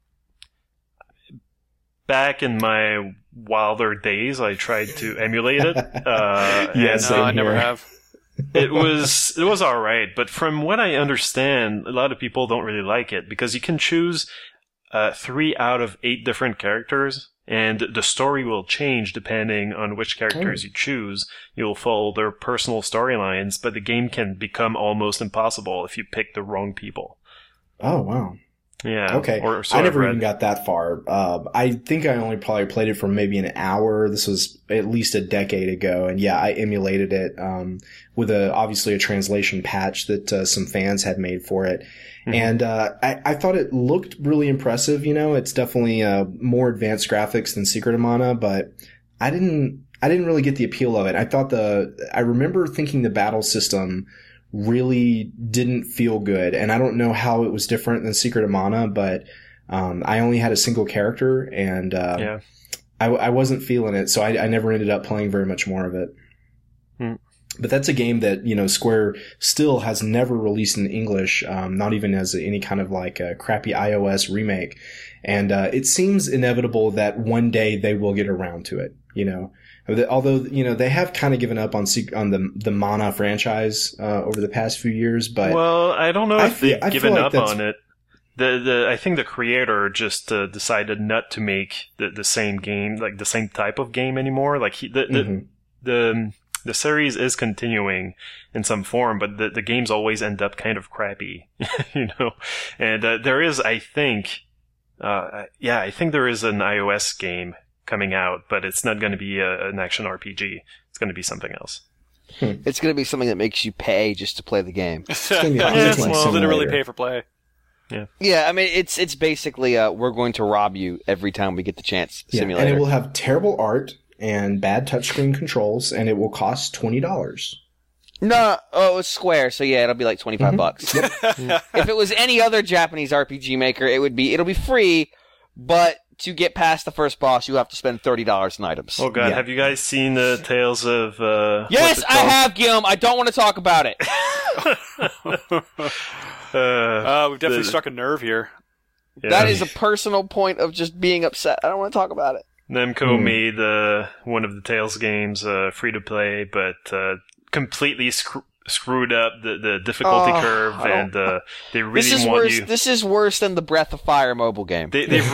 Back in my wilder days, I tried to emulate it. I never have. It was all right, but from what I understand, a lot of people don't really like it because you can choose 3 out of 8 different characters, and the story will change depending on which characters you choose. You'll follow their personal storylines, but the game can become almost impossible if you pick the wrong people. Oh, wow. Yeah. Okay. I never even got that far. I think I only probably played it for maybe an hour. This was at least a decade ago. And yeah, I emulated it, with obviously a translation patch that, some fans had made for it. Mm-hmm. And, I thought it looked really impressive. It's definitely, more advanced graphics than Secret of Mana, but I didn't really get the appeal of it. I remember thinking the battle system really didn't feel good, and I don't know how it was different than Secret of Mana, but I only had a single character, and I wasn't feeling it, so I never ended up playing very much more of it. But that's a game that Square still has never released in English, not even as any kind of like a crappy iOS remake, and it seems inevitable that one day they will get around to it. Although, they have kind of given up on the Mana franchise over the past few years, but well, I don't know if they've given up on it. I think the creator just decided not to make the same game, like the same type of game anymore. Like the series is continuing in some form, but the games always end up kind of crappy, you know. And there is, I think there is an iOS game coming out, but it's not going to be an action RPG. It's going to be something else. It's going to be something that makes you pay just to play the game. It's literally pay for play. Yeah, I mean, it's basically we're going to rob you every time we get the chance simulator. And it will have terrible art and bad touchscreen controls, and it will cost $20. No, it's Square, so yeah, it'll be like $25. If it was any other Japanese RPG maker, it'll be free, but to get past the first boss, you have to spend $30 in items. Oh god, have you guys seen the Tales of Yes, I have, Guillaume. I don't want to talk about it. We've definitely struck a nerve here. Yeah. That is a personal point of just being upset. I don't want to talk about it. Namco made one of the Tales games free to play, but completely screwed up the difficulty curve, and they really want you. This is worse than the Breath of Fire mobile game. They've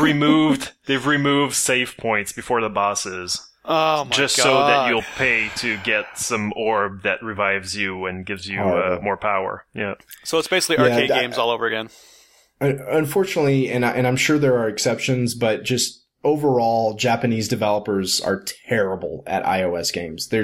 removed save points before the bosses. Oh my just God. So that you'll pay to get some orb that revives you and gives you more power. Yeah. So it's basically arcade games all over again. Unfortunately, and I'm sure there are exceptions, but just overall, Japanese developers are terrible at iOS games. They're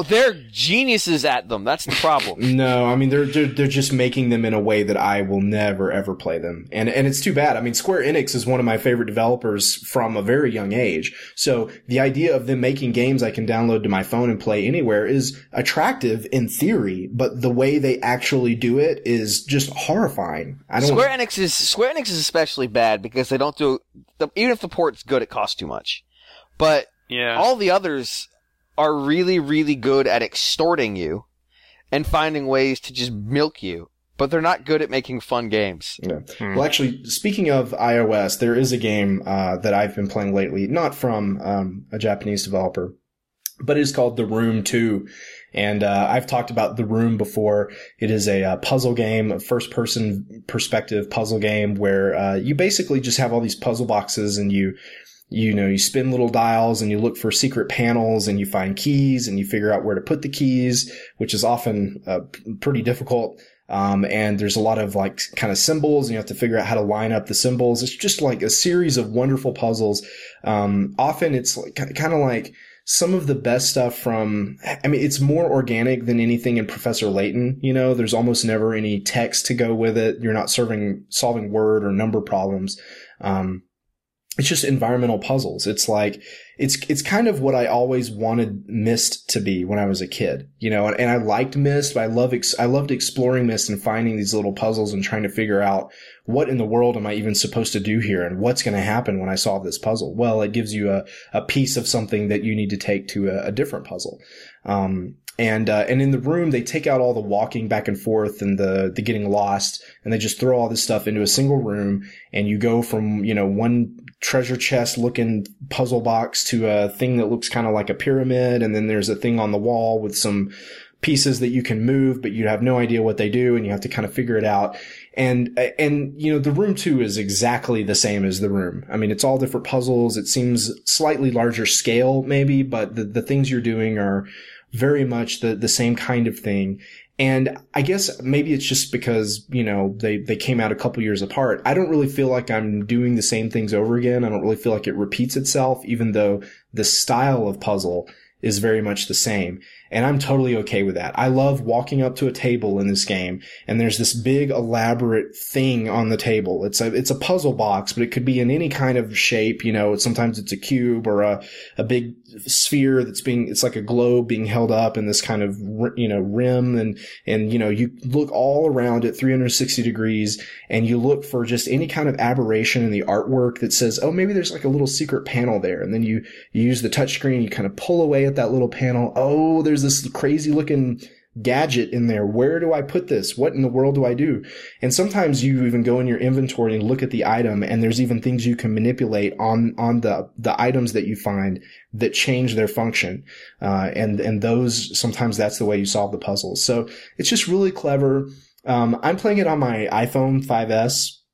geniuses at them. That's the problem. No, I mean they're just making them in a way that I will never ever play them, and it's too bad. I mean, Square Enix is one of my favorite developers from a very young age, so the idea of them making games I can download to my phone and play anywhere is attractive in theory, but the way they actually do it is just horrifying. Square Enix is especially bad because they don't do. Even if the port's good, it costs too much. But all the others are really, really good at extorting you and finding ways to just milk you. But they're not good at making fun games. Yeah. Well, actually, speaking of iOS, there is a game that I've been playing lately, not from a Japanese developer, but it is called The Room 2. And I've talked about The Room before. It is a puzzle game, a first-person perspective puzzle game where you basically just have all these puzzle boxes, and you spin little dials and you look for secret panels and you find keys and you figure out where to put the keys, which is often pretty difficult. And there's a lot of like kind of symbols, and you have to figure out how to line up the symbols. It's just like a series of wonderful puzzles. Often it's like, kind of like some of the best stuff it's more organic than anything in Professor Layton. You know, there's almost never any text to go with it. You're not solving word or number problems. It's just environmental puzzles. It's like, it's kind of what I always wanted Myst to be when I was a kid, you know, and I liked Myst, but I loved exploring Myst and finding these little puzzles and trying to figure out what in the world am I even supposed to do here, and what's going to happen when I solve this puzzle. Well, it gives you a piece of something that you need to take to a different puzzle. And in The Room, they take out all the walking back and forth and the getting lost, and they just throw all this stuff into a single room, and you go from, you know, one treasure chest looking puzzle box to a thing that looks kind of like a pyramid, and then there's a thing on the wall with some pieces that you can move, but you have no idea what they do, and you have to kind of figure it out. And you know, The Room 2 is exactly the same as The Room. I mean, it's all different puzzles. It seems slightly larger scale maybe, but the things you're doing are very much the same kind of thing. And I guess maybe it's just because, you know, they came out a couple years apart. I don't really feel like I'm doing the same things over again. I don't really feel like it repeats itself, even though the style of puzzle is very much the same. And I'm totally okay with that. I love walking up to a table in this game, and there's this big elaborate thing on the table. It's a puzzle box, but it could be in any kind of shape. You know, sometimes it's a cube or a big sphere it's like a globe being held up in this kind of, you know, rim. And, you know, you look all around at 360 degrees, and you look for just any kind of aberration in the artwork that says, oh, maybe there's like a little secret panel there. And then you use the touchscreen, you kind of pull away at that little panel. Oh, there's this crazy looking gadget in there. Where do I put this? What in the world do I do? And sometimes you even go in your inventory and look at the item, and there's even things you can manipulate on the items that you find that change their function. And those, sometimes that's the way you solve the puzzles. So it's just really clever. I'm playing it on my iPhone 5S.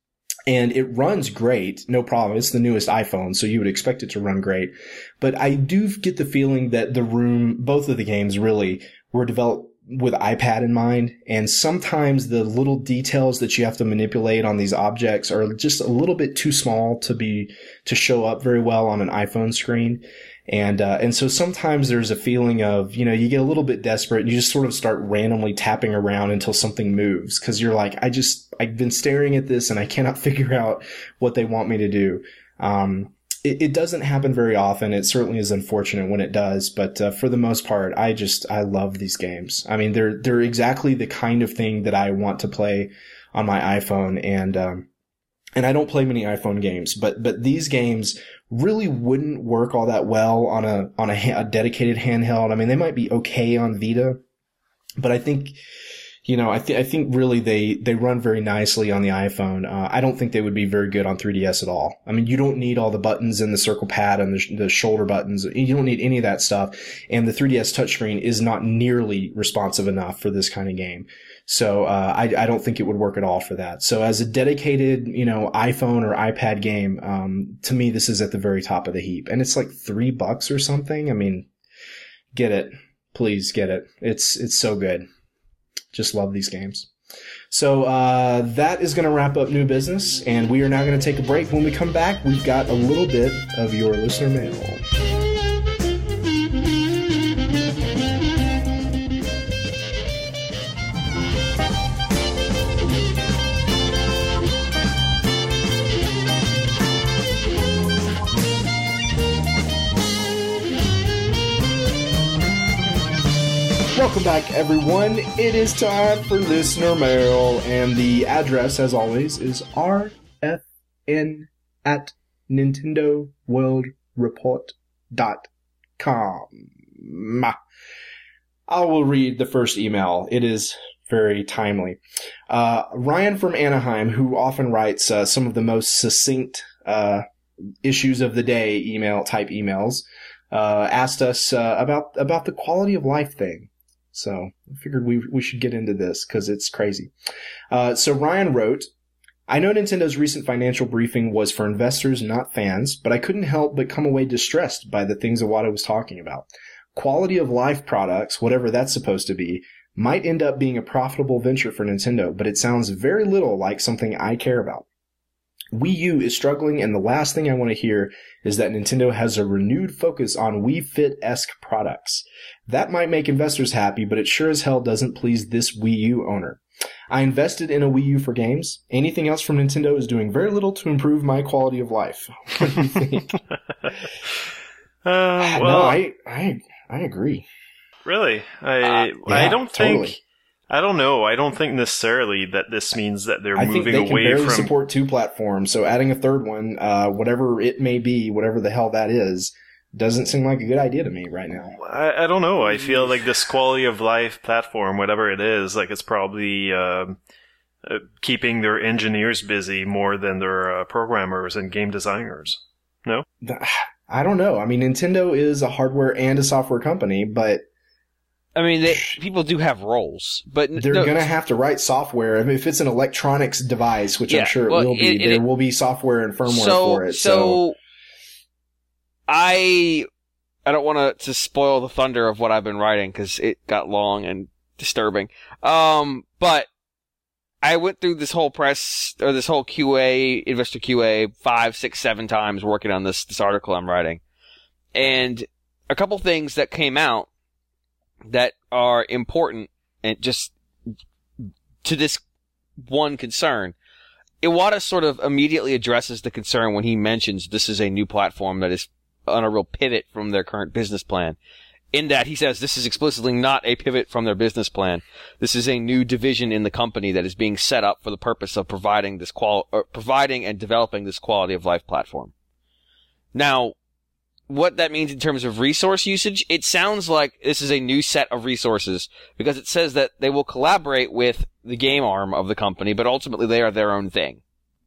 And it runs great, no problem. It's the newest iPhone, so you would expect it to run great. But I do get the feeling that both of the games really were developed with iPad in mind. And sometimes the little details that you have to manipulate on these objects are just a little bit too small to show up very well on an iPhone screen. And so sometimes there's a feeling of, you get a little bit desperate and you just sort of start randomly tapping around until something moves. Cause you're like, I've been staring at this and I cannot figure out what they want me to do. It doesn't happen very often. It certainly is unfortunate when it does. But, for the most part, I love these games. I mean, they're exactly the kind of thing that I want to play on my iPhone. And I don't play many iPhone games, but these games really wouldn't work all that well on a dedicated handheld. I mean, they might be okay on Vita, but I think, I think really they run very nicely on the iPhone. I don't think they would be very good on 3DS at all. I mean, you don't need all the buttons and the circle pad and the shoulder buttons. You don't need any of that stuff. And the 3DS touchscreen is not nearly responsive enough for this kind of game. So, I don't think it would work at all for that. So as a dedicated, iPhone or iPad game, to me, this is at the very top of the heap. And it's like $3 or something. I mean, get it. Please get it. It's so good. Just love these games. So, that is going to wrap up new business. And we are now going to take a break. When we come back, we've got a little bit of your listener mail. Welcome back, everyone. It is time for listener mail, and the address, as always, is rfn@nintendoworldreport.com. I will read the first email. It is very timely. Ryan from Anaheim, who often writes some of the most succinct issues of the day emails, asked us about the quality of life thing. So I figured we should get into this because it's crazy. So Ryan wrote, I know Nintendo's recent financial briefing was for investors, not fans, but I couldn't help but come away distressed by the things Iwata was talking about. Quality of life products, whatever that's supposed to be, might end up being a profitable venture for Nintendo, but it sounds very little like something I care about. Wii U is struggling, and the last thing I want to hear is that Nintendo has a renewed focus on Wii Fit-esque products. That might make investors happy, but it sure as hell doesn't please this Wii U owner. I invested in a Wii U for games. Anything else from Nintendo is doing very little to improve my quality of life. What do you think? Well, no, I agree. Really? Yeah, I don't totally. think... I don't know. I don't think necessarily that this means that they're I think moving they can away barely from... support 2 platforms, so adding a third one, whatever it may be, whatever the hell that is, doesn't seem like a good idea to me right now. I don't know. I feel like this quality of life platform, whatever it is, like it's probably keeping their engineers busy more than their programmers and game designers. No? I don't know. I mean, Nintendo is a hardware and a software company, but... I mean, people do have roles, but they're going to have to write software. I mean, if it's an electronics device, which I'm sure it will be, there will be software and firmware for it. So I don't want to spoil the thunder of what I've been writing because it got long and disturbing. But I went through this whole this whole QA, investor QA, 5, 6, 7 times working on this article I'm writing. And a couple things that came out that are important and just to this one concern. Iwata sort of immediately addresses the concern when he mentions this is a new platform that is on a real pivot from their current business plan. In that he says this is explicitly not a pivot from their business plan. This is a new division in the company that is being set up for the purpose of providing and developing this quality of life platform. Now, what that means in terms of resource usage, it sounds like this is a new set of resources because it says that they will collaborate with the game arm of the company, but ultimately they are their own thing.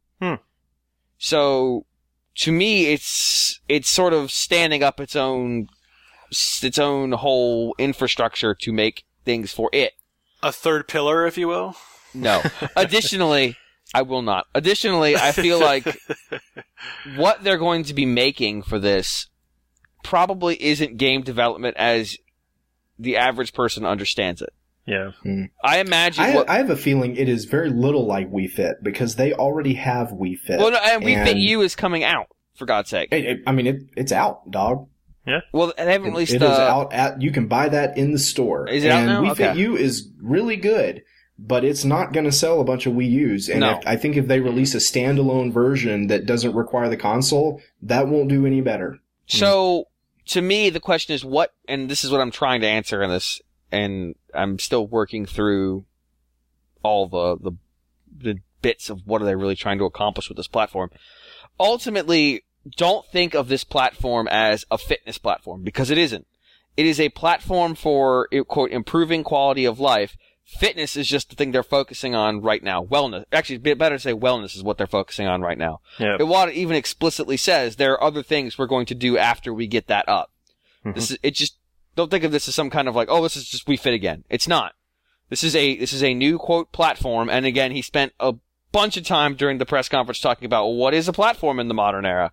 So, to me, it's sort of standing up its own whole infrastructure to make things for it. A third pillar, if you will? No. Additionally, I will not. Additionally, I feel like what they're going to be making for this probably isn't game development as the average person understands it. Yeah. I imagine. I have a feeling it is very little like Wii Fit because they already have Wii Fit. Well, no, and Wii Fit U is coming out, for God's sake. It's out, dog. Yeah. Well, they haven't released it is out you can buy that in the store. Is it out now? Wii Fit Okay. U is really good, but it's not going to sell a bunch of Wii U's. And No. I think if they release a standalone version that doesn't require the console, that won't do any better. So, to me, the question is what, and this is what I'm trying to answer in this, and I'm still working through all the bits of what are they really trying to accomplish with this platform. Ultimately, don't think of this platform as a fitness platform, because it isn't. It is a platform for, quote, improving quality of life. Fitness is just the thing they're focusing on right now. Wellness. Actually, it'd be better to say wellness is what they're focusing on right now. Yeah. What it even explicitly says, there are other things we're going to do after we get that up. Don't think of this as some kind of like, oh, this is just Wii Fit again. It's not. This is a new, quote, platform. And again, he spent a bunch of time during the press conference talking about what is a platform in the modern era.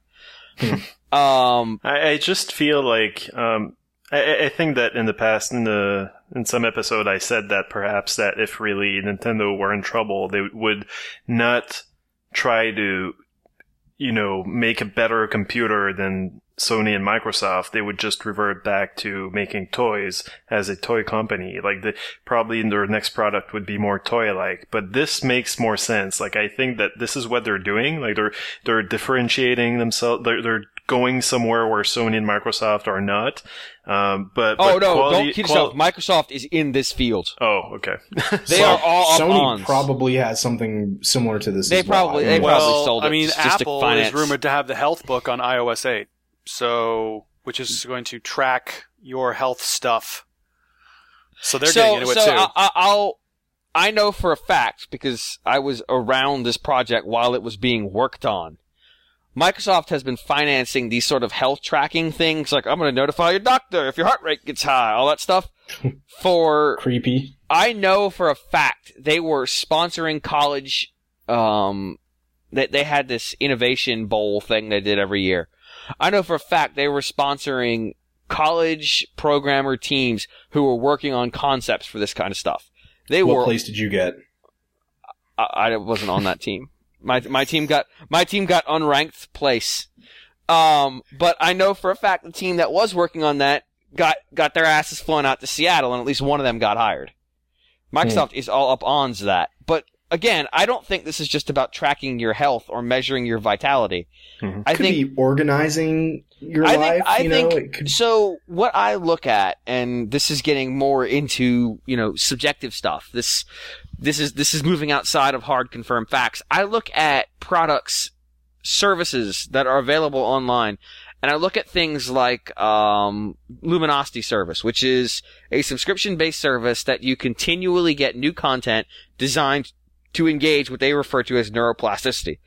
I just feel like I think that in the past, in some episode, I said that perhaps that if really Nintendo were in trouble, they would not try to, make a better computer than Sony and Microsoft. They would just revert back to making toys as a toy company. Like probably their next product would be more toy-like. But this makes more sense. Like I think that this is what they're doing. Like they're differentiating themselves. They're going somewhere where Sony and Microsoft are not. But no, quality, don't kid yourself. Microsoft is in this field. Oh, okay. They are all up Sony ons. probably has something similar to this. They as well. probably sold it. I mean, just to Apple finance. is rumored to have the health book on iOS 8, which is going to track your health stuff. So they're getting into it too. I know for a fact, because I was around this project while it was being worked on, Microsoft has been financing these sort of health tracking things, like I'm going to notify your doctor if your heart rate gets high, all that stuff. For creepy. I know for a fact they were sponsoring college. They had this innovation bowl thing they did every year. I know for a fact they were sponsoring college programmer teams who were working on concepts for this kind of stuff. What place did you get? I wasn't on that team. My team got unranked place. But I know for a fact the team that was working on that got their asses flown out to Seattle, and at least one of them got hired. Microsoft is all up on that. But again, I don't think this is just about tracking your health or measuring your vitality. Mm-hmm. I could think be organizing your life. So what I look at, and this is getting more into subjective stuff. This is moving outside of hard confirmed facts. I look at products, services that are available online, and I look at things like Luminosity service, which is a subscription-based service that you continually get new content designed to engage what they refer to as neuroplasticity.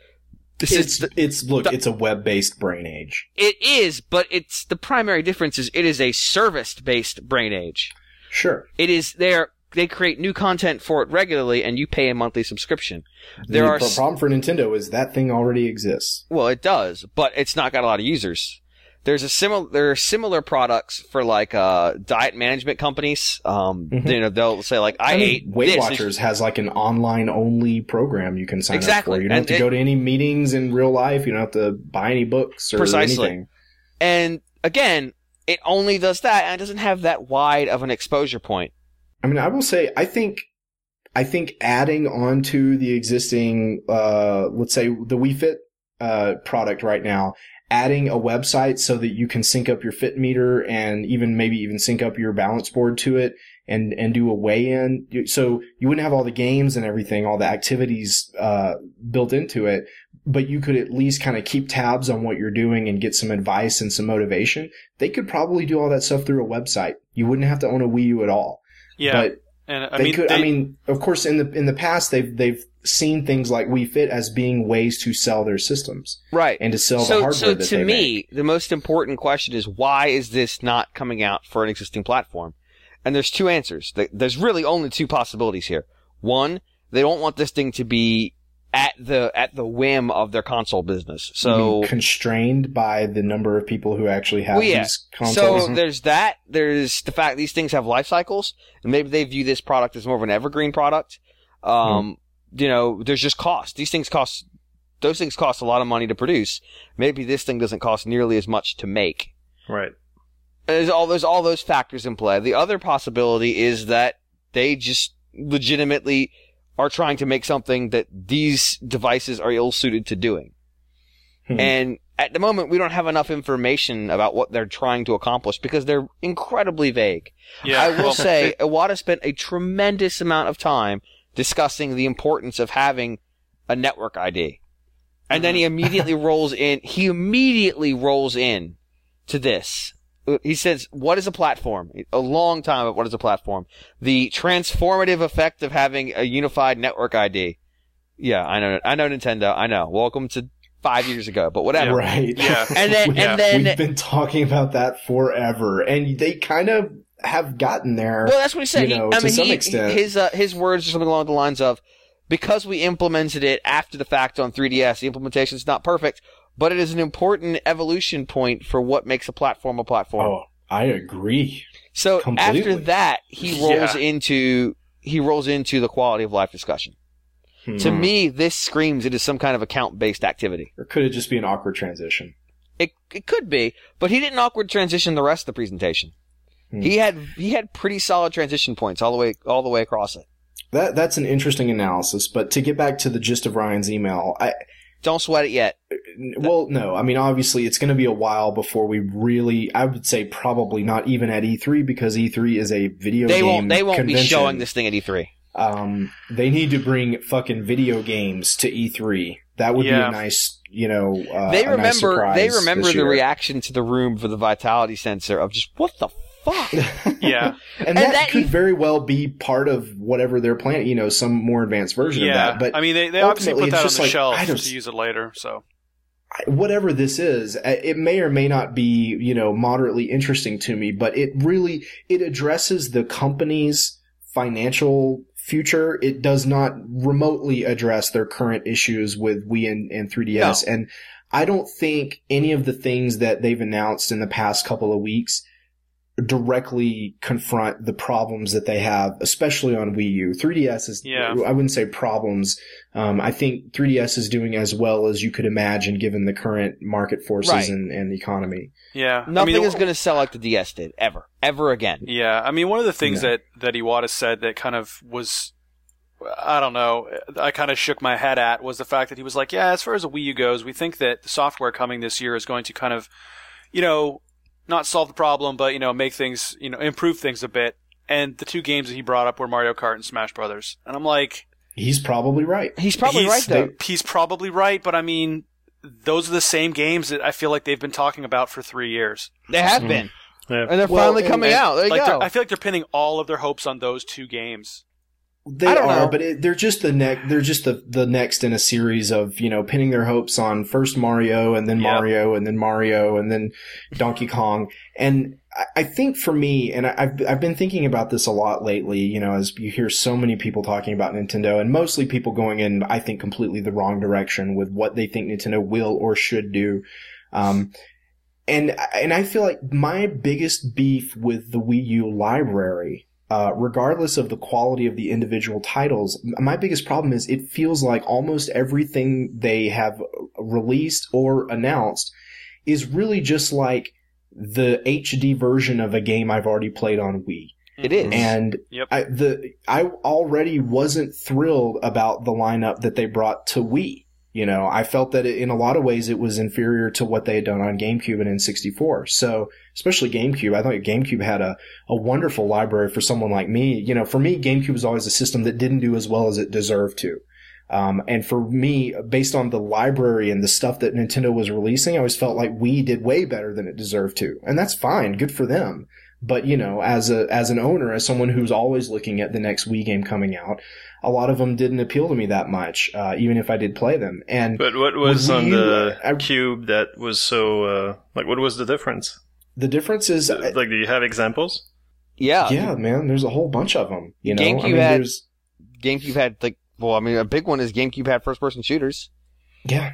It's a web-based brain age. It is, but the primary difference is it is a service-based brain age. Sure. It is they create new content for it regularly, and you pay a monthly subscription. The problem for Nintendo is that thing already exists. Well, it does, but it's not got a lot of users. There are similar products for like diet management companies. They'll say like I ate Weight this. Watchers has like an online only program you can sign up for. You don't have to And go to any meetings in real life. You don't have to buy any books or anything. And again, it only does that, and it doesn't have that wide of an exposure point. I mean, I will say, I think adding on to the existing, let's say the Wii Fit product right now, adding a website so that you can sync up your fit meter and maybe sync up your balance board to it and do a weigh-in. So you wouldn't have all the games and everything, all the activities built into it, but you could at least kind of keep tabs on what you're doing and get some advice and some motivation. They could probably do all that stuff through a website. You wouldn't have to own a Wii U at all. Yeah. But of course, in the past, they've seen things like Wii Fit as being ways to sell their systems, right? And to sell the hardware that they make. So to me, the most important question is why is this not coming out for an existing platform? And there's two answers. There's really only two possibilities here. One, they don't want this thing to be at the whim of their console business. So constrained by the number of people who actually have these consoles. So there's that. There's the fact these things have life cycles, and maybe they view this product as more of an evergreen product. There's just cost. Those things cost a lot of money to produce. Maybe this thing doesn't cost nearly as much to make. Right. There's all those factors in play. The other possibility is that they just legitimately are trying to make something that these devices are ill-suited to doing. And at the moment, we don't have enough information about what they're trying to accomplish because they're incredibly vague. Yeah, I will say, Iwata spent a tremendous amount of time discussing the importance of having a network ID. And then he immediately rolls in to this. He says, what is a platform? A long time about what is a platform. The transformative effect of having a unified network ID. Yeah, I know Nintendo. I know. Welcome to 5 years ago, but whatever. Right. Yeah. And then we've been talking about that forever, and they kind of have gotten there. Well, that's what he said. To some extent. His words are something along the lines of, because we implemented it after the fact on 3DS, the implementation is not perfect, but it is an important evolution point for what makes a platform a platform. Oh, I agree. So completely. After that, he rolls into the quality of life discussion. To me, this screams it is some kind of account-based activity. Or could it just be an awkward transition? It could be, but he didn't awkward transition the rest of the presentation. He had pretty solid transition points all the way across it. That's an interesting analysis, but to get back to the gist of Ryan's email, don't sweat it yet. Well, no. I mean, obviously, it's going to be a while before we really, I would say probably not even at E3, because E3 is a video game They won't convention. be showing this thing at E3. They need to bring fucking video games to E3. That would be a nice, they remember nice surprise this the year. reaction to the room for the vitality sensor of just, what the fuck? Yeah. and that could very well be part of whatever they're planning, some more advanced version of that. But I mean, they obviously put that on the shelf to use it later, so. Whatever this is, it may or may not be, moderately interesting to me, but it addresses the company's financial future. It does not remotely address their current issues with Wii and 3DS. No. And I don't think any of the things that they've announced in the past couple of weeks directly confront the problems that they have, especially on Wii U. 3DS is, I wouldn't say problems. I think 3DS is doing as well as you could imagine given the current market forces and economy. Yeah. Nothing is going to sell like the DS did, ever again. Yeah. I mean, one of the things that Iwata said that kind of was, I don't know, I kind of shook my head at was the fact that he was like, as far as the Wii U goes, we think that the software coming this year is going to kind of, not solve the problem, but, make things, improve things a bit. And the two games that he brought up were Mario Kart and Smash Brothers. And I'm like... He's probably right. He's probably right, though. He's probably right, but I mean, those are the same games that I feel like they've been talking about for 3 years. They have been. Yeah. And they're finally coming out. There you go. I feel like they're pinning all of their hopes on those two games. They are, but they're just the next in a series of, pinning their hopes on first Mario and then Mario and then Mario and then Donkey Kong. And I think for me, and I've been thinking about this a lot lately, as you hear so many people talking about Nintendo, and mostly people going in, I think, completely the wrong direction with what they think Nintendo will or should do. And I feel like my biggest beef with the Wii U library, regardless of the quality of the individual titles, my biggest problem is it feels like almost everything they have released or announced is really just like the HD version of a game I've already played on Wii. It is. And I already wasn't thrilled about the lineup that they brought to Wii. I felt that in a lot of ways it was inferior to what they had done on GameCube and N64. So, especially GameCube, I thought GameCube had a wonderful library for someone like me. For me, GameCube was always a system that didn't do as well as it deserved to. And for me, based on the library and the stuff that Nintendo was releasing, I always felt like Wii did way better than it deserved to. And that's fine. Good for them. But, as an owner, as someone who's always looking at the next Wii game coming out, a lot of them didn't appeal to me that much, even if I did play them. But what was on the Cube that was so, what was the difference? The difference is... do you have examples? Yeah. Yeah, man, there's a whole bunch of them, GameCube had Well, I mean, a big one is GameCube had first-person shooters. Yeah.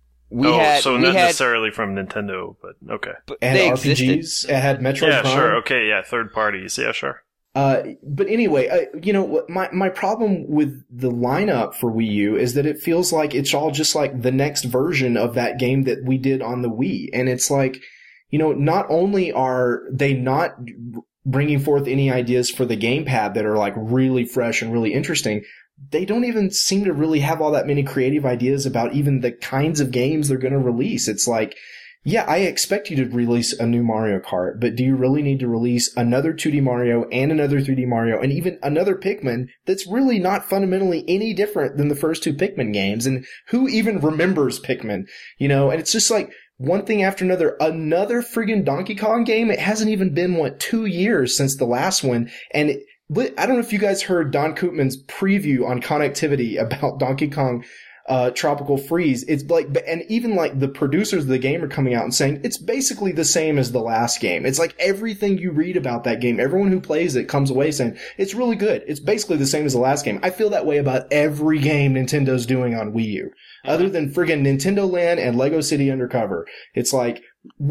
Not necessarily from Nintendo, but okay. But And they RPGs. existed. It had Metroid Yeah, Prime. sure. Okay, yeah, third parties. Yeah, sure. But anyway, my problem with the lineup for Wii U is that it feels like it's all just like the next version of that game that we did on the Wii. And it's like, not only are they not bringing forth any ideas for the gamepad that are like really fresh and really interesting, they don't even seem to really have all that many creative ideas about even the kinds of games they're going to release. It's like, yeah, I expect you to release a new Mario Kart, but do you really need to release another 2D Mario and another 3D Mario and even another Pikmin that's really not fundamentally any different than the first two Pikmin games? And who even remembers Pikmin? And it's just like one thing after another friggin' Donkey Kong game. It hasn't even been, 2 years since the last one. And I don't know if you guys heard Don Koopman's preview on Connectivity about Donkey Kong Tropical Freeze. It's like, and even like the producers of the game are coming out and saying it's basically the same as the last game. It's like everything you read about that game, everyone who plays it comes away saying it's really good. It's basically the same as the last game. I feel that way about every game Nintendo's doing on Wii U, other than friggin' Nintendo Land and Lego City Undercover. It's like,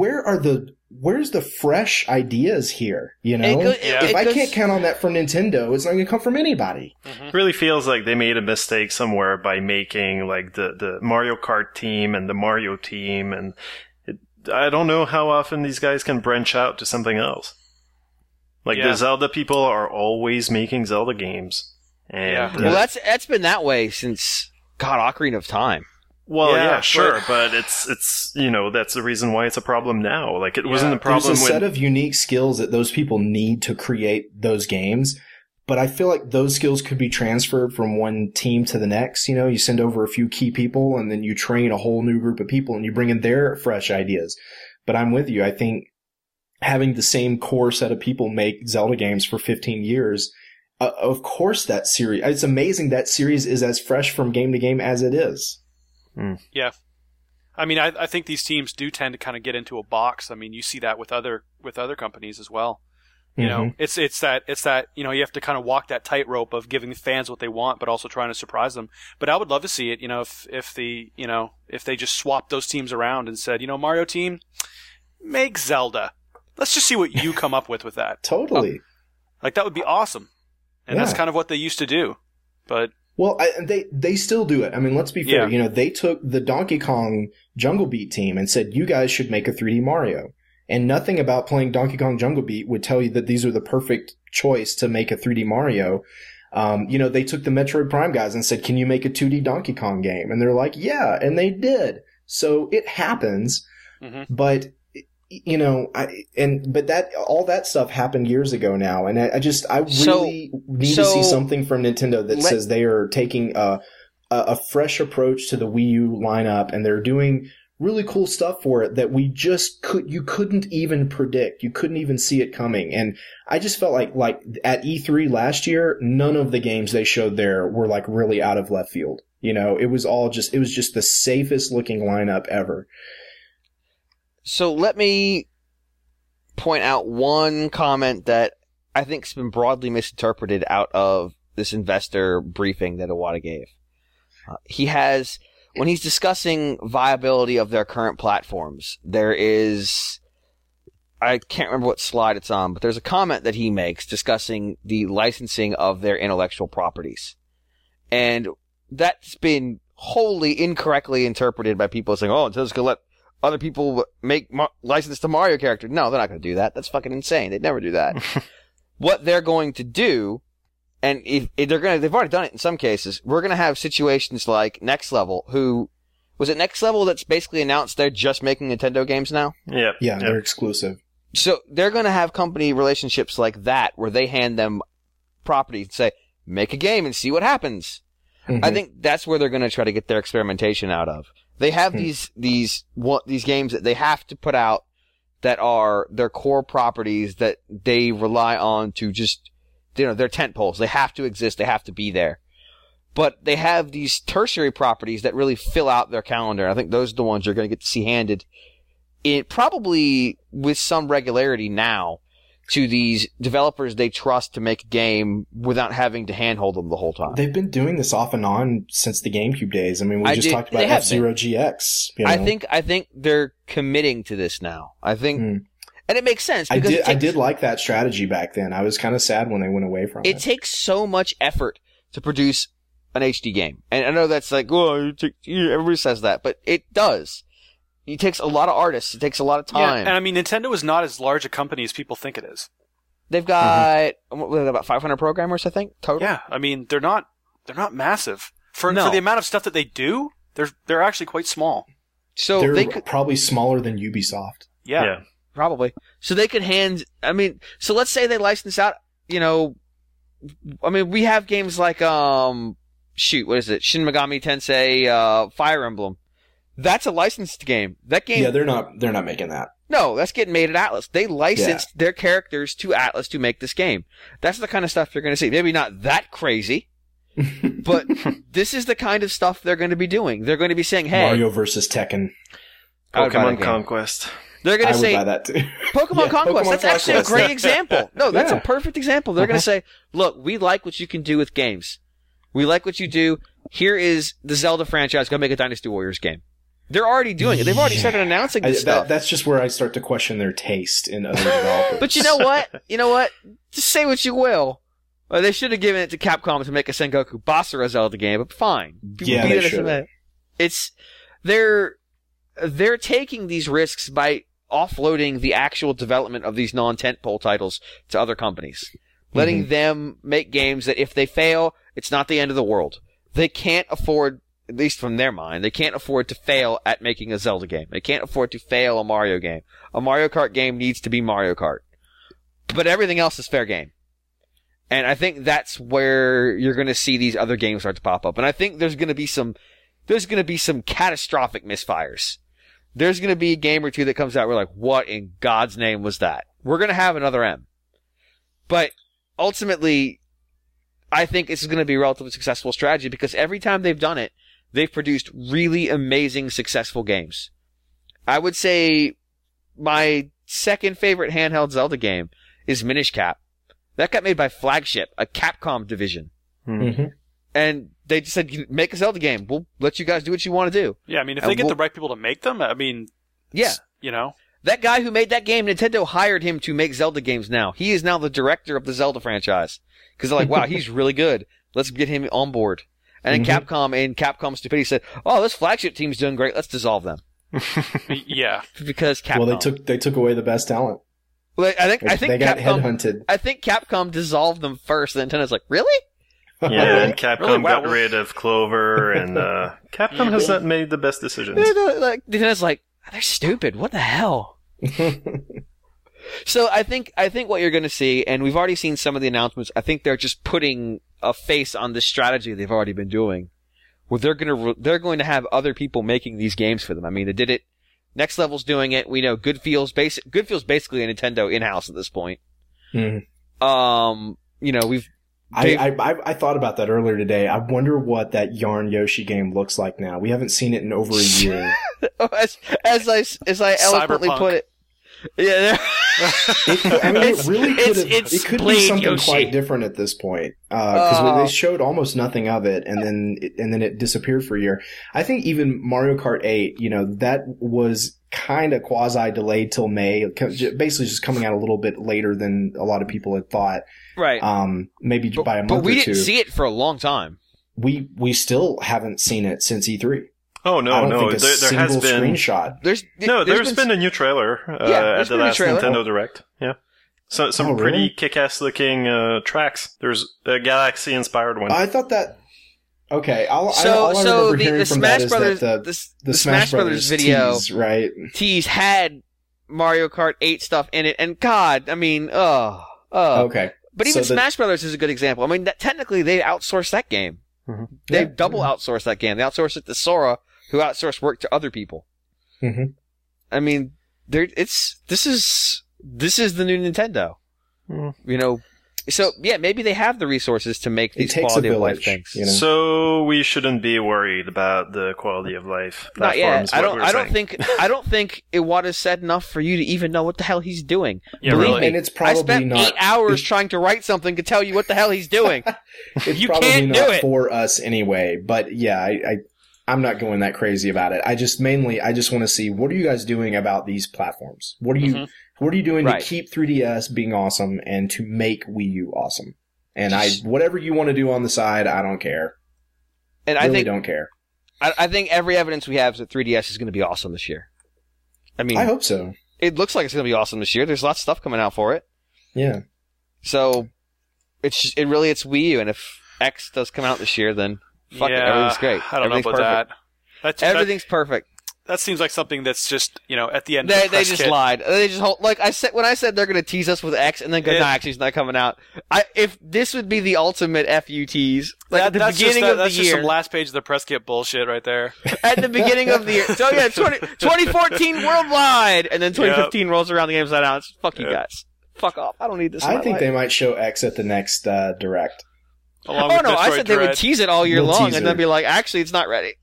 where's the fresh ideas here? If I can't count on that from Nintendo, it's not going to come from anybody. It really feels like they made a mistake somewhere by making like the Mario Kart team and the Mario team, and I don't know how often these guys can branch out to something else. Like the Zelda people are always making Zelda games, and well, that's been that way since Ocarina of Time. Well, yeah, sure, but it's that's the reason why it's a problem now. Like, it wasn't a problem. There's a set of unique skills that those people need to create those games, but I feel like those skills could be transferred from one team to the next. You send over a few key people, and then you train a whole new group of people, and you bring in their fresh ideas. But I'm with you. I think having the same core set of people make Zelda games for 15 years, of course that series, it's amazing that series is as fresh from game to game as it is. Yeah. I mean, I think these teams do tend to kind of get into a box. I mean, you see that with other companies as well. It's that you have to kind of walk that tightrope of giving the fans what they want, but also trying to surprise them. But I would love to see it, if they just swapped those teams around and said, Mario team, make Zelda. Let's just see what you come up with that. Totally. Like, that would be awesome. And that's kind of what they used to do. But well, they still do it. I mean, let's be fair. Yeah. They took the Donkey Kong Jungle Beat team and said, you guys should make a 3D Mario. And nothing about playing Donkey Kong Jungle Beat would tell you that these are the perfect choice to make a 3D Mario. They took the Metroid Prime guys and said, can you make a 2D Donkey Kong game? And they're like, yeah, and they did. So it happens. Mm-hmm. But all that stuff happened years ago now, and I really need to see something from Nintendo that says they are taking a fresh approach to the Wii U lineup, and they're doing really cool stuff for it that you couldn't even predict, you couldn't even see it coming. And I just felt like at E3 last year, none of the games they showed there were like really out of left field. It was just the safest looking lineup ever. So let me point out one comment that I think has been broadly misinterpreted out of this investor briefing that Iwata gave. When he's discussing viability of their current platforms, I can't remember what slide it's on, but there's a comment that he makes discussing the licensing of their intellectual properties. And that's been wholly incorrectly interpreted by people saying, Nintendo's going to let other people make license to Mario character. No, they're not going to do that. That's fucking insane. They'd never do that. What they're going to do, and if they've already done it in some cases, we're going to have situations like Next Level, was it Next Level that's basically announced they're just making Nintendo games now? Yeah. Yeah, they're exclusive. So they're going to have company relationships like that where they hand them properties and say, make a game and see what happens. Mm-hmm. I think that's where they're going to try to get their experimentation out of. They have these games that they have to put out that are their core properties that they rely on to just, they're tent poles. They have to exist. They have to be there. But they have these tertiary properties that really fill out their calendar. I think those are the ones you're going to get to see handed probably with some regularity now. to these developers they trust to make a game without having to handhold them the whole time. They've been doing this off and on since the GameCube days. I mean, we just talked about F-Zero GX. You know? I think they're committing to this now. I think, and it makes sense. Because I did like that strategy back then. I was kind of sad when they went away from it. It takes so much effort to produce an HD game, and I know that's like, oh, everybody says that, but it does. It takes a lot of artists. It takes a lot of time. Yeah, and I mean, Nintendo is not as large a company as people think it is. They've got about 500 programmers, I think, total. Yeah, I mean, they're not massive for the amount of stuff that they do. They're actually quite small. So they're they could probably smaller than Ubisoft. Yeah, probably. So they could hand. I mean, so let's say they license out. You know, I mean, we have games like what is it? Shin Megami Tensei, Fire Emblem. That's a licensed game. That game. Yeah, they're not making that. No, that's getting made at Atlus. They licensed their characters to Atlus to make this game. That's the kind of stuff you're going to see. Maybe not that crazy, but this is the kind of stuff they're going to be doing. They're going to be saying, "Hey, Mario versus Tekken, Pokemon Conquest." They're going to say, buy that too. Pokemon Conquest. That's actually a great example. No, that's Yeah. a perfect example. They're going to say, "Look, we like what you can do with games. We like what you do. Here is the Zelda franchise. Go make a Dynasty Warriors game." They're already doing it. They've already started announcing this stuff. That's just where I start to question their taste in other developers. But you know what? Just say what you will. They should have given it to Capcom to make a Sengoku Basara Zelda game, but fine. Yeah, they should. They're taking these risks by offloading the actual development of these non-tentpole titles to other companies. Letting them make games that if they fail, it's not the end of the world. They can't afford, at least from their mind, they can't afford to fail at making a Zelda game. They can't afford to fail a Mario game. A Mario Kart game needs to be Mario Kart. But everything else is fair game. And I think that's where you're going to see these other games start to pop up. And I think there's going to be some catastrophic misfires. There's going to be a game or two that comes out where like, what in God's name was that? We're going to have another M. But ultimately, I think this is going to be a relatively successful strategy because every time they've done it, they've produced really amazing, successful games. I would say my second favorite handheld Zelda game is Minish Cap. That got made by Flagship, a Capcom division. Mm-hmm. And they just said, make a Zelda game. We'll let you guys do what you want to do. Yeah, I mean, if they get the right people to make them, I mean, yeah, you know. That guy who made that game, Nintendo hired him to make Zelda games now. He is now the director of the Zelda franchise. Because they're like, wow, he's really good. Let's get him on board. And then Capcom, in Capcom stupidity, said, oh, this Flagship team's doing great. Let's dissolve them. Yeah. Because Capcom. Well, they took away the best talent. Well, I think they got Capcom, headhunted. I think Capcom dissolved them first. And Nintendo's like, really? Yeah, and Capcom Really? Wow. got rid of Clover, and Capcom has not made the best decisions. Like, Nintendo's like, they're stupid. What the hell? So I think what you're going to see, and we've already seen some of the announcements, I think they're just putting a face on the strategy they've already been doing. Where they're going to have other people making these games for them. I mean, they did it. Next Level's doing it. We know Good Feel's basically a Nintendo in-house at this point. Mm-hmm. You know, I thought about that earlier today. I wonder what that Yarn Yoshi game looks like now. We haven't seen it in over a year. as I eloquently Cyberpunk. put it. Yeah. It really could have. It could be something Yoshi. quite different at this point because they showed almost nothing of it, and then it disappeared for a year. I think even Mario Kart 8, that was kind of quasi delayed till May, basically just coming out a little bit later than a lot of people had thought. Right. Maybe by a month or two. But we didn't see it for a long time. We still haven't seen it since E3. Oh no, I don't no! think a There has single been screenshot. There's been a new trailer at the last Nintendo Direct. Yeah, so some really? pretty kick-ass looking tracks. There's a Galaxy inspired one. I thought that. Okay, all I So remember the hearing from Smash that Brothers is that the Smash Brothers video tease, right? tease had Mario Kart 8 stuff in it, and God, I mean, Okay, But even So Smash Brothers is a good example. I mean, technically they outsourced that game. Mm-hmm. They double outsourced that game. They outsourced it to Sora, who outsourced work to other people. Mm-hmm. I mean, this is the new Nintendo. Mm. So yeah, maybe they have the resources to make these takes quality a of life village, things. you know? So we shouldn't be worried about the quality of life. Not yet. platforms, what we're saying. I don't think Iwata's said enough for you to even know what the hell he's doing. Yeah, Believe really. me, And it's I probably spent not 8 hours trying to write something to tell you what the hell he's doing. It's You probably can't not do it. for us anyway. But yeah, I'm not going that crazy about it. I just want to see, what are you guys doing about these platforms? What are you doing Right. to keep 3DS being awesome and to make Wii U awesome? And whatever you want to do on the side, I don't care. And I I really think don't care. I think every evidence we have is that 3DS is going to be awesome this year. I mean, I hope so. it looks like it's going to be awesome this year. There's lots of stuff coming out for it. Yeah. So it's Wii U, and if X does come out this year, then fuck it, everything's great. I don't know Everything's about perfect. that. Everything's perfect. That seems like something that's just, at the end of They the press just kit. lied. They just when I said they're going to tease us with X and then go, no, actually it's not coming out. If this would be the ultimate FU tease, like at the beginning of the that's just year, some last page of the press kit bullshit right there. at the beginning of the year. So yeah, 2014 worldwide, and then 2015 rolls around, the game's not out. It's fuck you guys. Fuck off. I don't need this. In I my think life. they might show X at the next Direct. Along Oh with no, I Metroid said they would Dread. tease it all year Little long, teaser. and then be like, actually, it's not ready.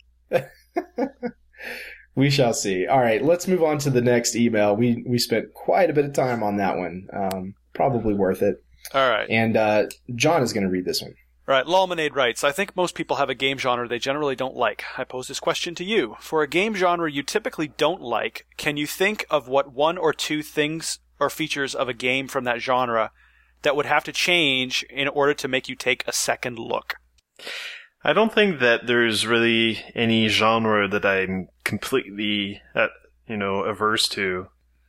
We shall see. All right, let's move on to the next email. We spent quite a bit of time on that one. Probably worth it. All right. And John is going to read this one. All right, Lawmanade writes, I think most people have a game genre they generally don't like. I pose this question to you. For a game genre you typically don't like, can you think of what one or two things or features of a game from that genre that would have to change in order to make you take a second look? I don't think that there's really any genre that I'm completely, averse to.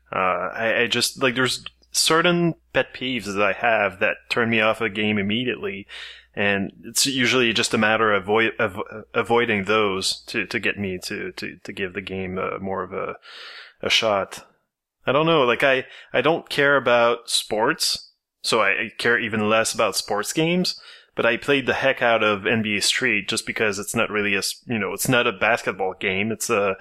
I just, there's certain pet peeves that I have that turn me off a game immediately, and it's usually just a matter of avoiding those to get me to give the game more of a shot. I don't know, I don't care about sports, so I care even less about sports games. But I played the heck out of NBA Street just because it's not really it's not a basketball game. It's a...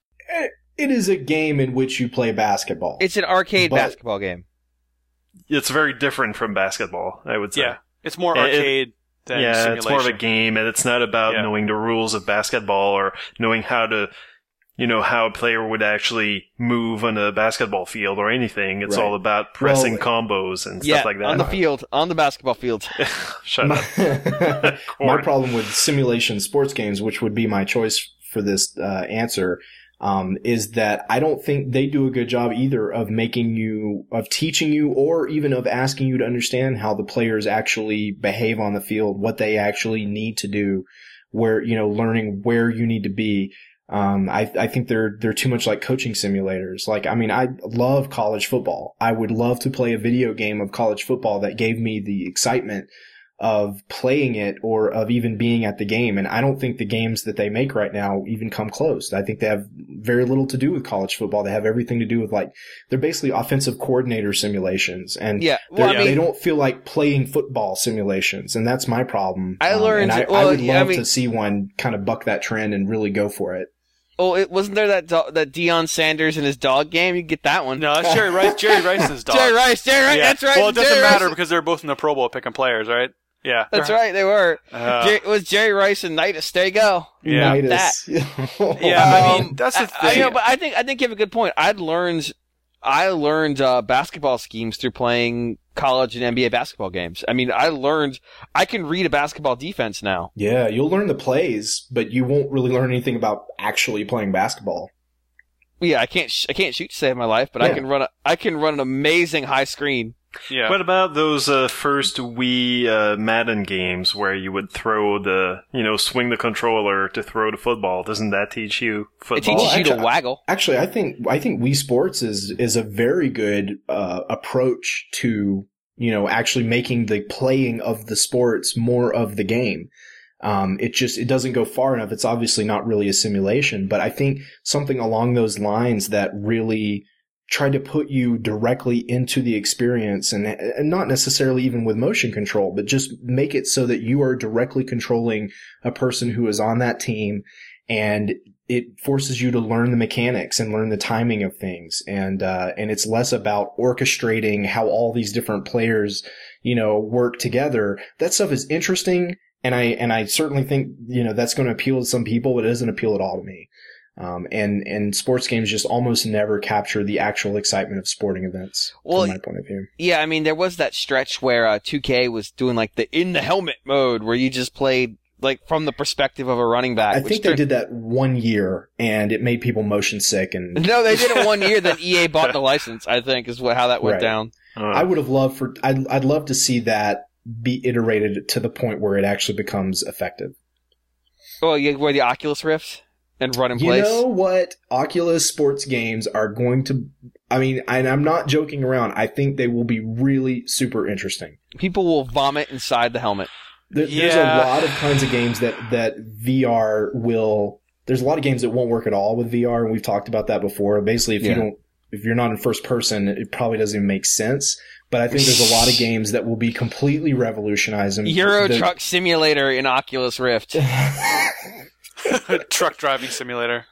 It is a game in which you play basketball. It's an arcade But- basketball game. It's very different from basketball, I would say. Yeah, it's more arcade than simulation. It's more of a game, and it's not about knowing the rules of basketball or knowing how to, how a player would actually move on a basketball field or anything. It's Right. all about pressing combos and stuff like that. on the field, on the basketball field. Shut up. My Corn. problem with simulation sports games, which would be my choice for this answer, is that I don't think they do a good job either of teaching you, or even of asking you to understand how the players actually behave on the field, what they actually need to do, where, learning where you need to be. I think they're too much like coaching simulators. I love college football. I would love to play a video game of college football that gave me the excitement of playing it or of even being at the game. And I don't think the games that they make right now even come close. I think they have very little to do with college football. They have everything to do with they're basically offensive coordinator simulations. And they don't feel like playing football simulations. And that's my problem. I learned, and I would love to see one kind of buck that trend and really go for it. Oh, wasn't there that Deion Sanders and his dog game? You get that one. No, that's Jerry Rice. Jerry Rice's dog. Jerry Rice, Yeah. that's right. Well, it doesn't Jerry matter Rice. because they're both in the Pro Bowl picking players, right? Yeah. That's right, they were. It was Jerry Rice and Nidus. There you go. Yeah. Nidus. Yeah, I mean, that's the thing. But I think you have a good point. I learned basketball schemes through playing college and NBA basketball games. I mean, I can read a basketball defense now. Yeah, you'll learn the plays, but you won't really learn anything about actually playing basketball. Yeah, I can't shoot to save my life, but I can run an amazing high screen. Yeah. What about those first Wii Madden games where you would throw swing the controller to throw the football? Doesn't that teach you football? It teaches you to waggle. Actually, I think Wii Sports is a very good approach to actually making the playing of the sports more of the game. It doesn't go far enough. It's obviously not really a simulation, but I think something along those lines that really try to put you directly into the experience and not necessarily even with motion control, but just make it so that you are directly controlling a person who is on that team. And it forces you to learn the mechanics and learn the timing of things. And it's less about orchestrating how all these different players, work together. That stuff is interesting. And I certainly think, that's going to appeal to some people, but it doesn't appeal at all to me. And sports games just almost never capture the actual excitement of sporting events, from my point of view. Yeah, I mean, there was that stretch where 2K was doing like the in the helmet mode where you just played like from the perspective of a running back. I think they did that 1 year and it made people motion sick. And no, they did it 1 year. Then EA bought the license, I think, is how that went down. I would have loved I'd love to see that be iterated to the point where it actually becomes effective. Oh, you wear the Oculus Rift and run in place. You know what? Oculus sports games are going to, and I'm not joking around. I think they will be really super interesting. People will vomit inside the helmet. There's a lot of kinds of games that VR will, there's a lot of games that won't work at all with VR, and we've talked about that before. Basically, if you're not in first person, it probably doesn't even make sense. But I think there's a lot of games that will be completely revolutionizing. Euro Truck Simulator in Oculus Rift. Truck driving simulator.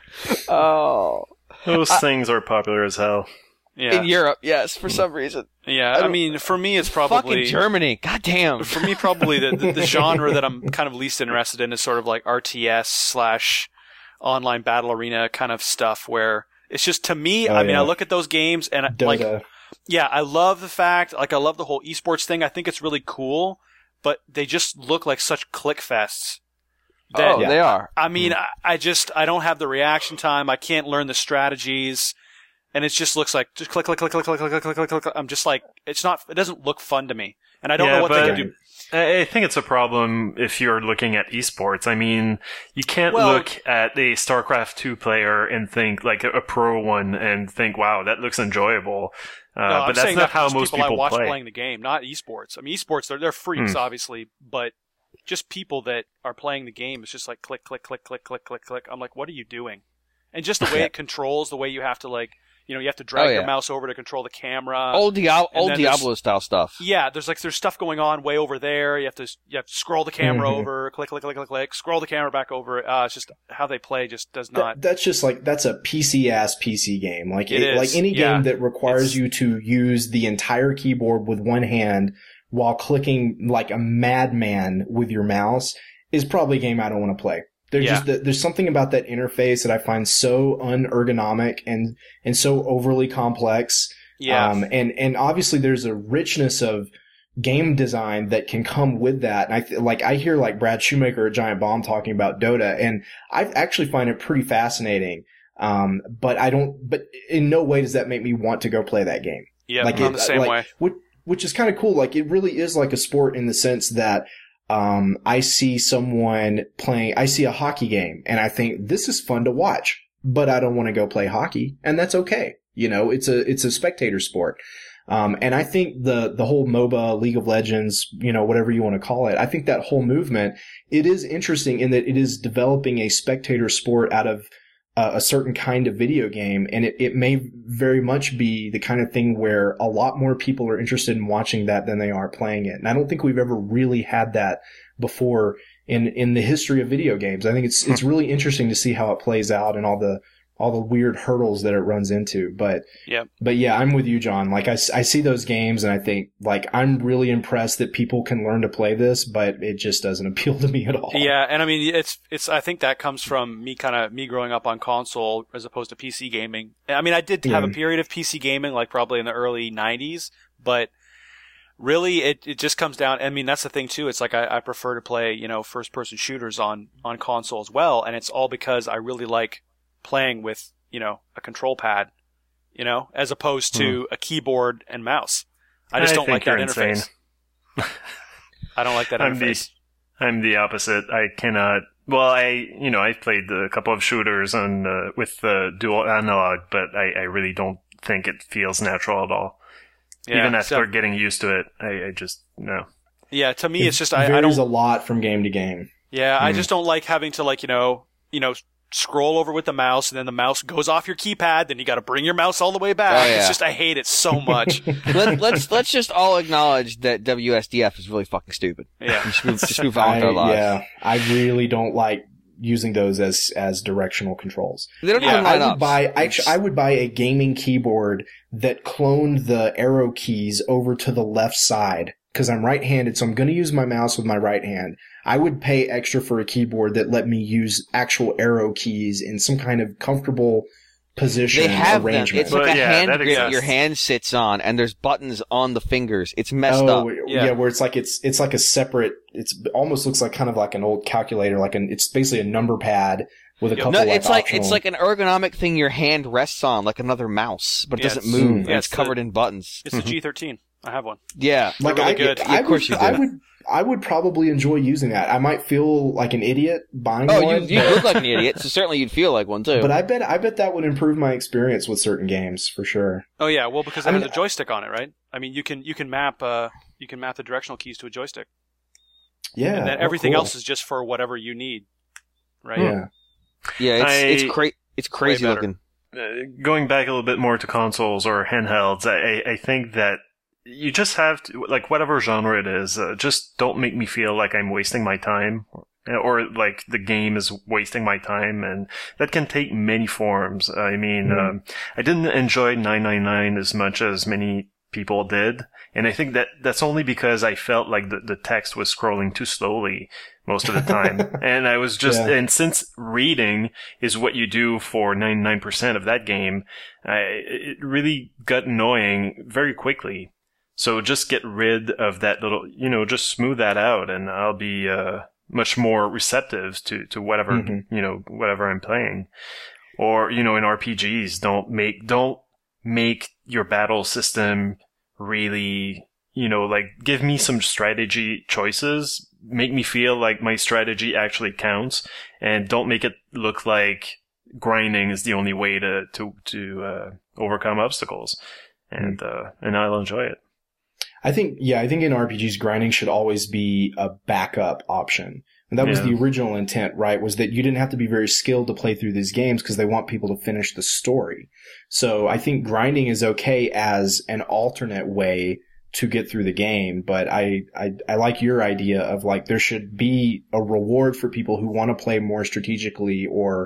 Oh. Those things are popular as hell. Yeah. In Europe, yes, for some reason. Yeah, I mean, for me, it's probably... Fucking Germany, goddamn. For me, probably the genre that I'm kind of least interested in is sort of like RTS / online battle arena kind of stuff where it's just, to me, I look at those games and Dota. I love the fact, I love the whole esports thing. I think it's really cool, but they just look like such click fests. They are. I mean, I don't have the reaction time. I can't learn the strategies. And it just looks like just click, click, click, click, click, click, click, click, click. I'm just like, it doesn't look fun to me. And I don't know what they can do. I think it's a problem if you're looking at esports. I mean, you can't look at a StarCraft 2 player and think like a pro one and think, wow, that looks enjoyable. But that's not how most people I watch play. Playing the game, not esports. I mean, esports, they're freaks, obviously, but just people that are playing the game, it's just like click, click, click, click, click, click, click. I'm like, what are you doing? And just the way it controls, the way you have to you have to drag your mouse over to control the camera. Old Diablo style stuff. Yeah, there's stuff going on way over there. You have to scroll the camera over, click, click, click, click, click, scroll the camera back over. It's just how they play just does not. That's just that's a PC-ass PC game. Like any game that requires you to use the entire keyboard with one hand while clicking like a madman with your mouse is probably a game I don't want to play. There's something about that interface that I find so unergonomic and so overly complex. Yeah. And obviously there's a richness of game design that can come with that. And I hear like Brad Shoemaker at Giant Bomb talking about Dota, and I actually find it pretty fascinating. But in no way does that make me want to go play that game. Yeah, I'm the same way. Which is kind of cool. Like, it really is like a sport in the sense that I see a hockey game and I think this is fun to watch, but I don't want to go play hockey, and that's okay. It's a spectator sport. And I think the whole MOBA, League of Legends, whatever you want to call it, I think that whole movement, it is interesting in that it is developing a spectator sport out of a certain kind of video game, and it may very much be the kind of thing where a lot more people are interested in watching that than they are playing it. And I don't think we've ever really had that before in the history of video games. I think it's really interesting to see how it plays out and all the weird hurdles that it runs into. But yeah, I'm with you, John. Like I see those games and I think like I'm really impressed that people can learn to play this, but it just doesn't appeal to me at all. Yeah, and I mean it's I think that comes from me growing up on console as opposed to PC gaming. I mean, I did have a period of PC gaming, like probably in the early 90s, but really it just comes down. I mean, that's the thing too. It's like I prefer to play, first person shooters on console as well, and it's all because I really like playing with, a control pad, as opposed to a keyboard and mouse. I just don't like that interface. I don't like that interface. I'm the opposite. I cannot. Well, I played a couple of shooters with dual analog, but I really don't think it feels natural at all. Yeah, even after getting used to it, I just no. Yeah, to me, it's just I varies a lot from game to game. Yeah, I just don't like having to scroll over with the mouse, and then the mouse goes off your keypad, then you got to bring your mouse all the way back. Oh, yeah. It's just, I hate it so much. Let's just all acknowledge that WSDF is really fucking stupid. Yeah. Just move on with our lives. Yeah, I really don't like using those as directional controls. They don't even line up. I would buy a gaming keyboard that cloned the arrow keys over to the left side, because I'm right-handed, so I'm going to use my mouse with my right hand. I would pay extra for a keyboard that let me use actual arrow keys in some kind of comfortable position arrangement. Them. It's like a hand grip that your hand sits on, and there's buttons on the fingers. It's messed up. Yeah, where it's like a separate. It almost looks like kind of like an old calculator, it's basically a number pad with a couple. No, it's like an ergonomic thing your hand rests on, like another mouse, but it doesn't move. And it's covered in buttons. It's a G13. I have one. Yeah, like really good. Of course you do. I would probably enjoy using that. I might feel like an idiot buying one. Oh, you look like an idiot, so certainly you'd feel like one too. But I bet that would improve my experience with certain games for sure. Oh yeah, well because it has a joystick on it, right? I mean, you can map the directional keys to a joystick. Yeah, and then everything else is just for whatever you need, right? Yeah, it's crazy looking. Going back a little bit more to consoles or handhelds, I think that you just have to, like, whatever genre it is, just don't make me feel like I'm wasting my time or like the game is wasting my time, and that can take many forms. I mean, I didn't enjoy 999 as much as many people did, and I think that's only because I felt like the text was scrolling too slowly most of the time. And I was just, and since reading is what you do for 99% of that game, it really got annoying very quickly. So just get rid of that little, just smooth that out, and I'll be much more receptive to whatever, whatever I'm playing. Or, in RPGs, don't make your battle system really, give me some strategy choices, make me feel like my strategy actually counts, and don't make it look like grinding is the only way to overcome obstacles. And I'll enjoy it. I think in RPGs, grinding should always be a backup option. And that was the original intent, right? Was that you didn't have to be very skilled to play through these games because they want people to finish the story. So I think grinding is okay as an alternate way to get through the game. But I like your idea of like there should be a reward for people who want to play more strategically or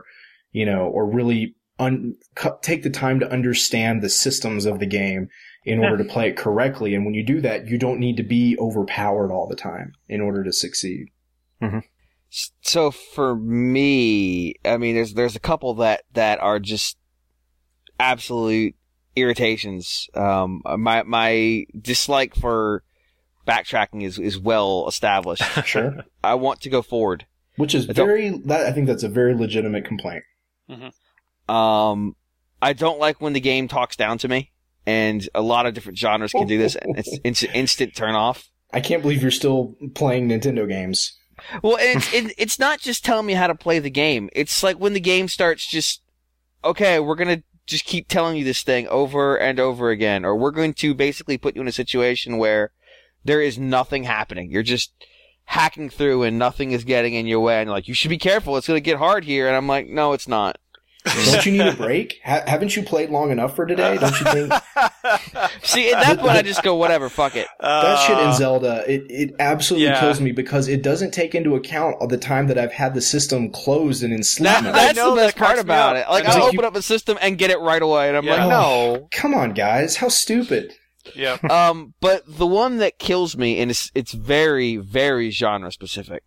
really take the time to understand the systems of the game in order to play it correctly. And when you do that, you don't need to be overpowered all the time in order to succeed. Mm-hmm. So for me, I mean, there's a couple that are just absolute irritations. My dislike for backtracking is well established. Sure. I want to go forward. Which is I think that's a very legitimate complaint. Mm-hmm. I don't like when the game talks down to me. And a lot of different genres can do this, and it's instant turn off. I can't believe you're still playing Nintendo games. Well, and it's not just telling me how to play the game. It's like when the game starts just, okay, we're going to just keep telling you this thing over and over again, or we're going to basically put you in a situation where there is nothing happening. You're just hacking through and nothing is getting in your way, and you're like, you should be careful, it's going to get hard here. And I'm like, no, it's not. Don't you need a break? Haven't you played long enough for today? Don't you think? See, at that point, I just go, whatever, fuck it. That shit in Zelda, it absolutely kills me because it doesn't take into account all the time that I've had the system closed and in sleep mode. That's the best part about it. Like, I'll open up a system and get it right away, and I'm like, no. Come on, guys. How stupid. Yeah. But the one that kills me, and it's very, very genre specific,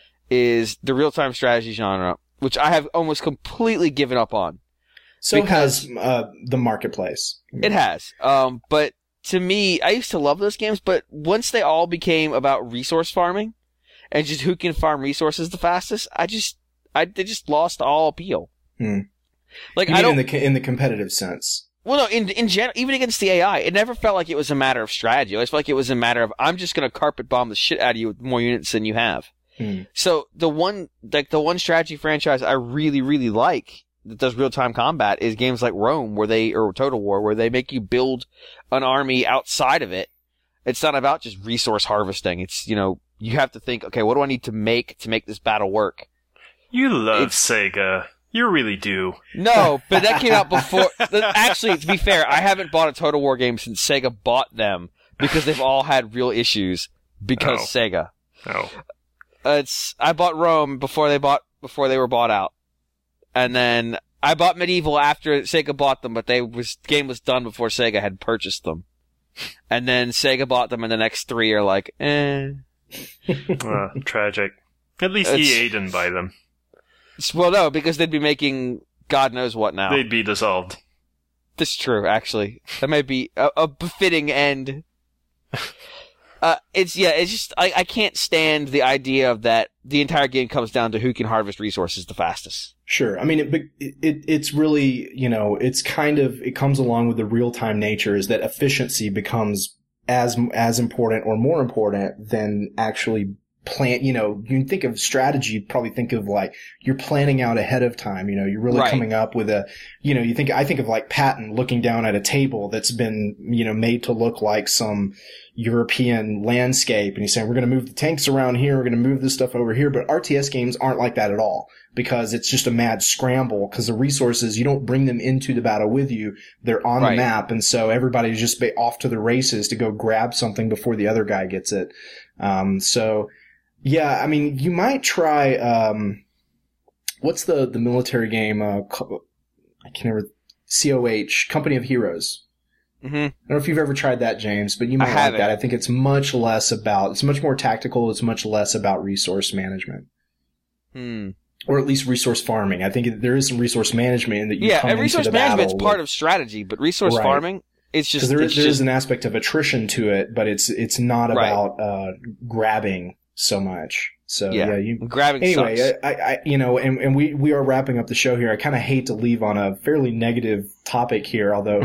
is the real-time strategy genre, which I have almost completely given up on. So has the marketplace. It has. But to me, I used to love those games, but once they all became about resource farming and just who can farm resources the fastest, they just lost all appeal. Like, you mean in the competitive sense. Well, no, in general, even against the AI, it never felt like it was a matter of strategy. I just felt like it was a matter of, I'm just going to carpet bomb the shit out of you with more units than you have. So the one strategy franchise I really, really like that does real-time combat is games like Rome or Total War, where they make you build an army outside of it. It's not about just resource harvesting. It's, you have to think, okay, what do I need to make this battle work? You love Sega. You really do. No, but that came out before. Actually, to be fair, I haven't bought a Total War game since Sega bought them because they've all had real issues because Sega. Oh. I bought Rome before they bought before they were bought out. And then I bought Medieval after Sega bought them, but game was done before Sega had purchased them. And then Sega bought them, and the next 3 are like, Tragic. At least EA didn't buy them. Well, no, because they'd be making God knows what now. They'd be dissolved. That's true, actually. That might be a befitting end. It's just, I can't stand the idea of that the entire game comes down to who can harvest resources the fastest. Sure. I mean, it's really, it's kind of, it comes along with the real-time nature is that efficiency becomes as important or more important than actually plan, you think of strategy, probably think of like you're planning out ahead of time, you're really coming up with I think of like Patton looking down at a table that's been, made to look like some European landscape, and he's saying, we're going to move the tanks around here, we're going to move this stuff over here, but RTS games aren't like that at all, because it's just a mad scramble, because the resources, you don't bring them into the battle with you, they're on the map, and so everybody's just off to the races to go grab something before the other guy gets it. Yeah, I mean, you might try, what's the military game, I can't remember, COH, Company of Heroes. Mm-hmm. I don't know if you've ever tried that, James, but you might like that. I think it's much more tactical, it's much less about resource management. Or at least resource farming. I think there is some resource management in that you come into the battle. Yeah, resource management's part of strategy, but resource farming, it's just... Because there is an aspect of attrition to it, but it's not about grabbing so much. So grabbing anyway, sucks. I and we are wrapping up the show here. I kind of hate to leave on a fairly negative topic here, although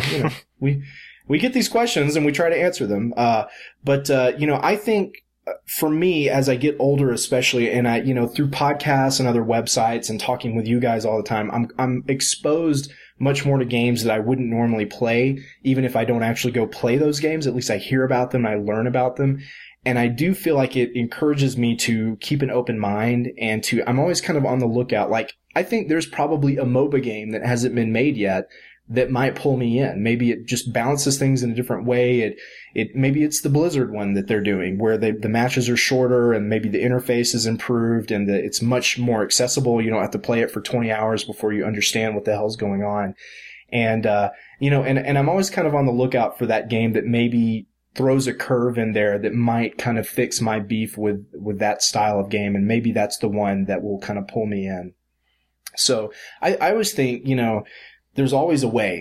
we get these questions and we try to answer them. But I think for me, as I get older, especially, and I through podcasts and other websites and talking with you guys all the time, I'm exposed much more to games that I wouldn't normally play, even if I don't actually go play those games. At least I hear about them, I learn about them. And I do feel like it encourages me to keep an open mind and I'm always kind of on the lookout. Like, I think there's probably a MOBA game that hasn't been made yet that might pull me in. Maybe it just balances things in a different way. Maybe it's the Blizzard one that they're doing where the matches are shorter and maybe the interface is improved and it's much more accessible. You don't have to play it for 20 hours before you understand what the hell's going on. And, and I'm always kind of on the lookout for that game that maybe throws a curve in there that might kind of fix my beef with that style of game. And maybe that's the one that will kind of pull me in. So I always think, there's always a way,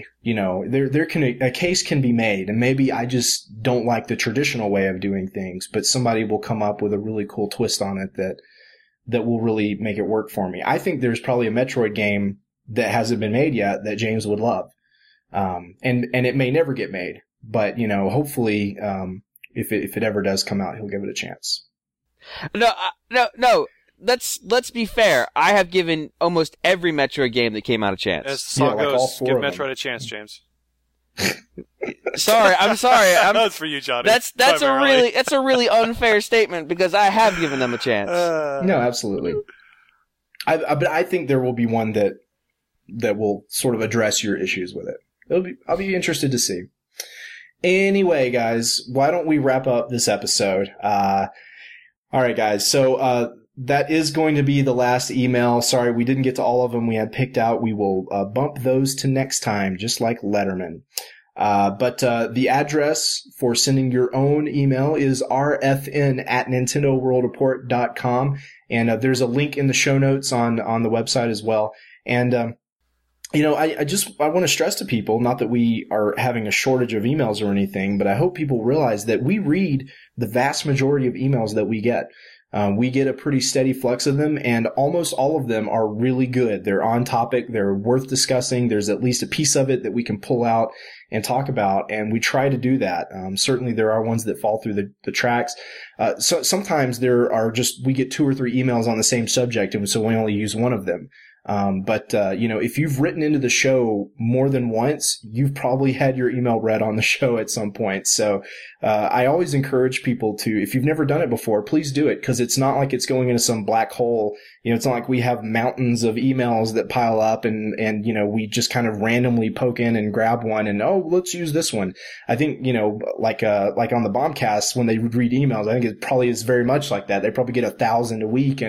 a case can be made, and maybe I just don't like the traditional way of doing things, but somebody will come up with a really cool twist on it that will really make it work for me. I think there's probably a Metroid game that hasn't been made yet that James would love. And it may never get made. But, hopefully, if it ever does come out, he'll give it a chance. No. Let's be fair. I have given almost every Metroid game that came out a chance. As the song goes, give Metroid a chance, James. I'm sorry. That's for you, Johnny. That's a really unfair statement because I have given them a chance. No, absolutely. But I think there will be one that will sort of address your issues with it. I'll be interested to see. Anyway, guys, why don't we wrap up this episode? All right, guys. So, that is going to be the last email. Sorry, we didn't get to all of them we had picked out. We will bump those to next time, just like Letterman. But the address for sending your own email is rfn@nintendoworldreport.com. And there's a link in the show notes on the website as well. And I want to stress to people, not that we are having a shortage of emails or anything, but I hope people realize that we read the vast majority of emails that we get. We get a pretty steady flux of them, and almost all of them are really good. They're on topic. They're worth discussing. There's at least a piece of it that we can pull out and talk about, and we try to do that. Certainly there are ones that fall through the tracks. So sometimes we get 2 or 3 emails on the same subject, and so we only use one of them. But if you've written into the show more than once, you've probably had your email read on the show at some point. So, I always encourage people to, if you've never done it before, please do it, because it's not like it's going into some black hole. It's not like we have mountains of emails that pile up and we just kind of randomly poke in and grab one and, let's use this one. I think, like on the Bombcast, when they read emails, I think it probably is very much like that. They probably get 1,000 a week, and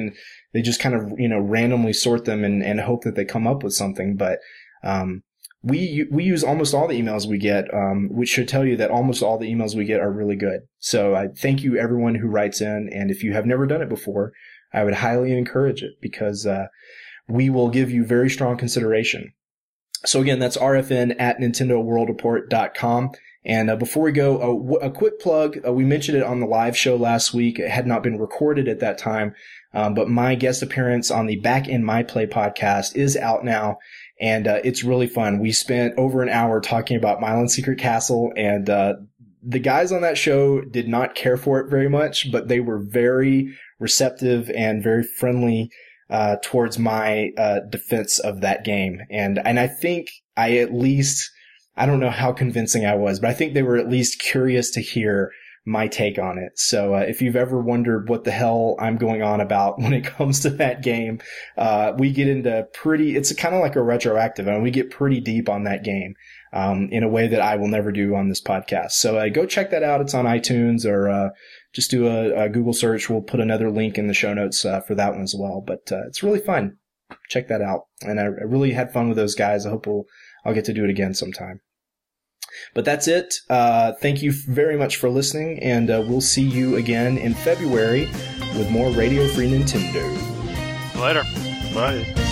they just kind of, randomly sort them and hope that they come up with something. But, we use almost all the emails we get, which should tell you that almost all the emails we get are really good. So I thank you everyone who writes in. And if you have never done it before, I would highly encourage it because, we will give you very strong consideration. So again, that's rfn@nintendoworldreport.com. And before we go, a quick plug. We mentioned it on the live show last week. It had not been recorded at that time, but my guest appearance on the Back in My Play podcast is out now, and it's really fun. We spent over an hour talking about Milan Secret Castle, and the guys on that show did not care for it very much, but they were very receptive and very friendly towards my defense of that game. And I think I don't know how convincing I was, but I think they were at least curious to hear my take on it. So if you've ever wondered what the hell I'm going on about when it comes to that game, we get into it's kind of like a retroactive, and we get pretty deep on that game in a way that I will never do on this podcast. So go check that out. It's on iTunes, or just do a Google search. We'll put another link in the show notes for that one as well. But it's really fun. Check that out. And I really had fun with those guys. I hope I'll get to do it again sometime. But that's it. Thank you very much for listening, and we'll see you again in February with more Radio Free Nintendo. Later. Bye.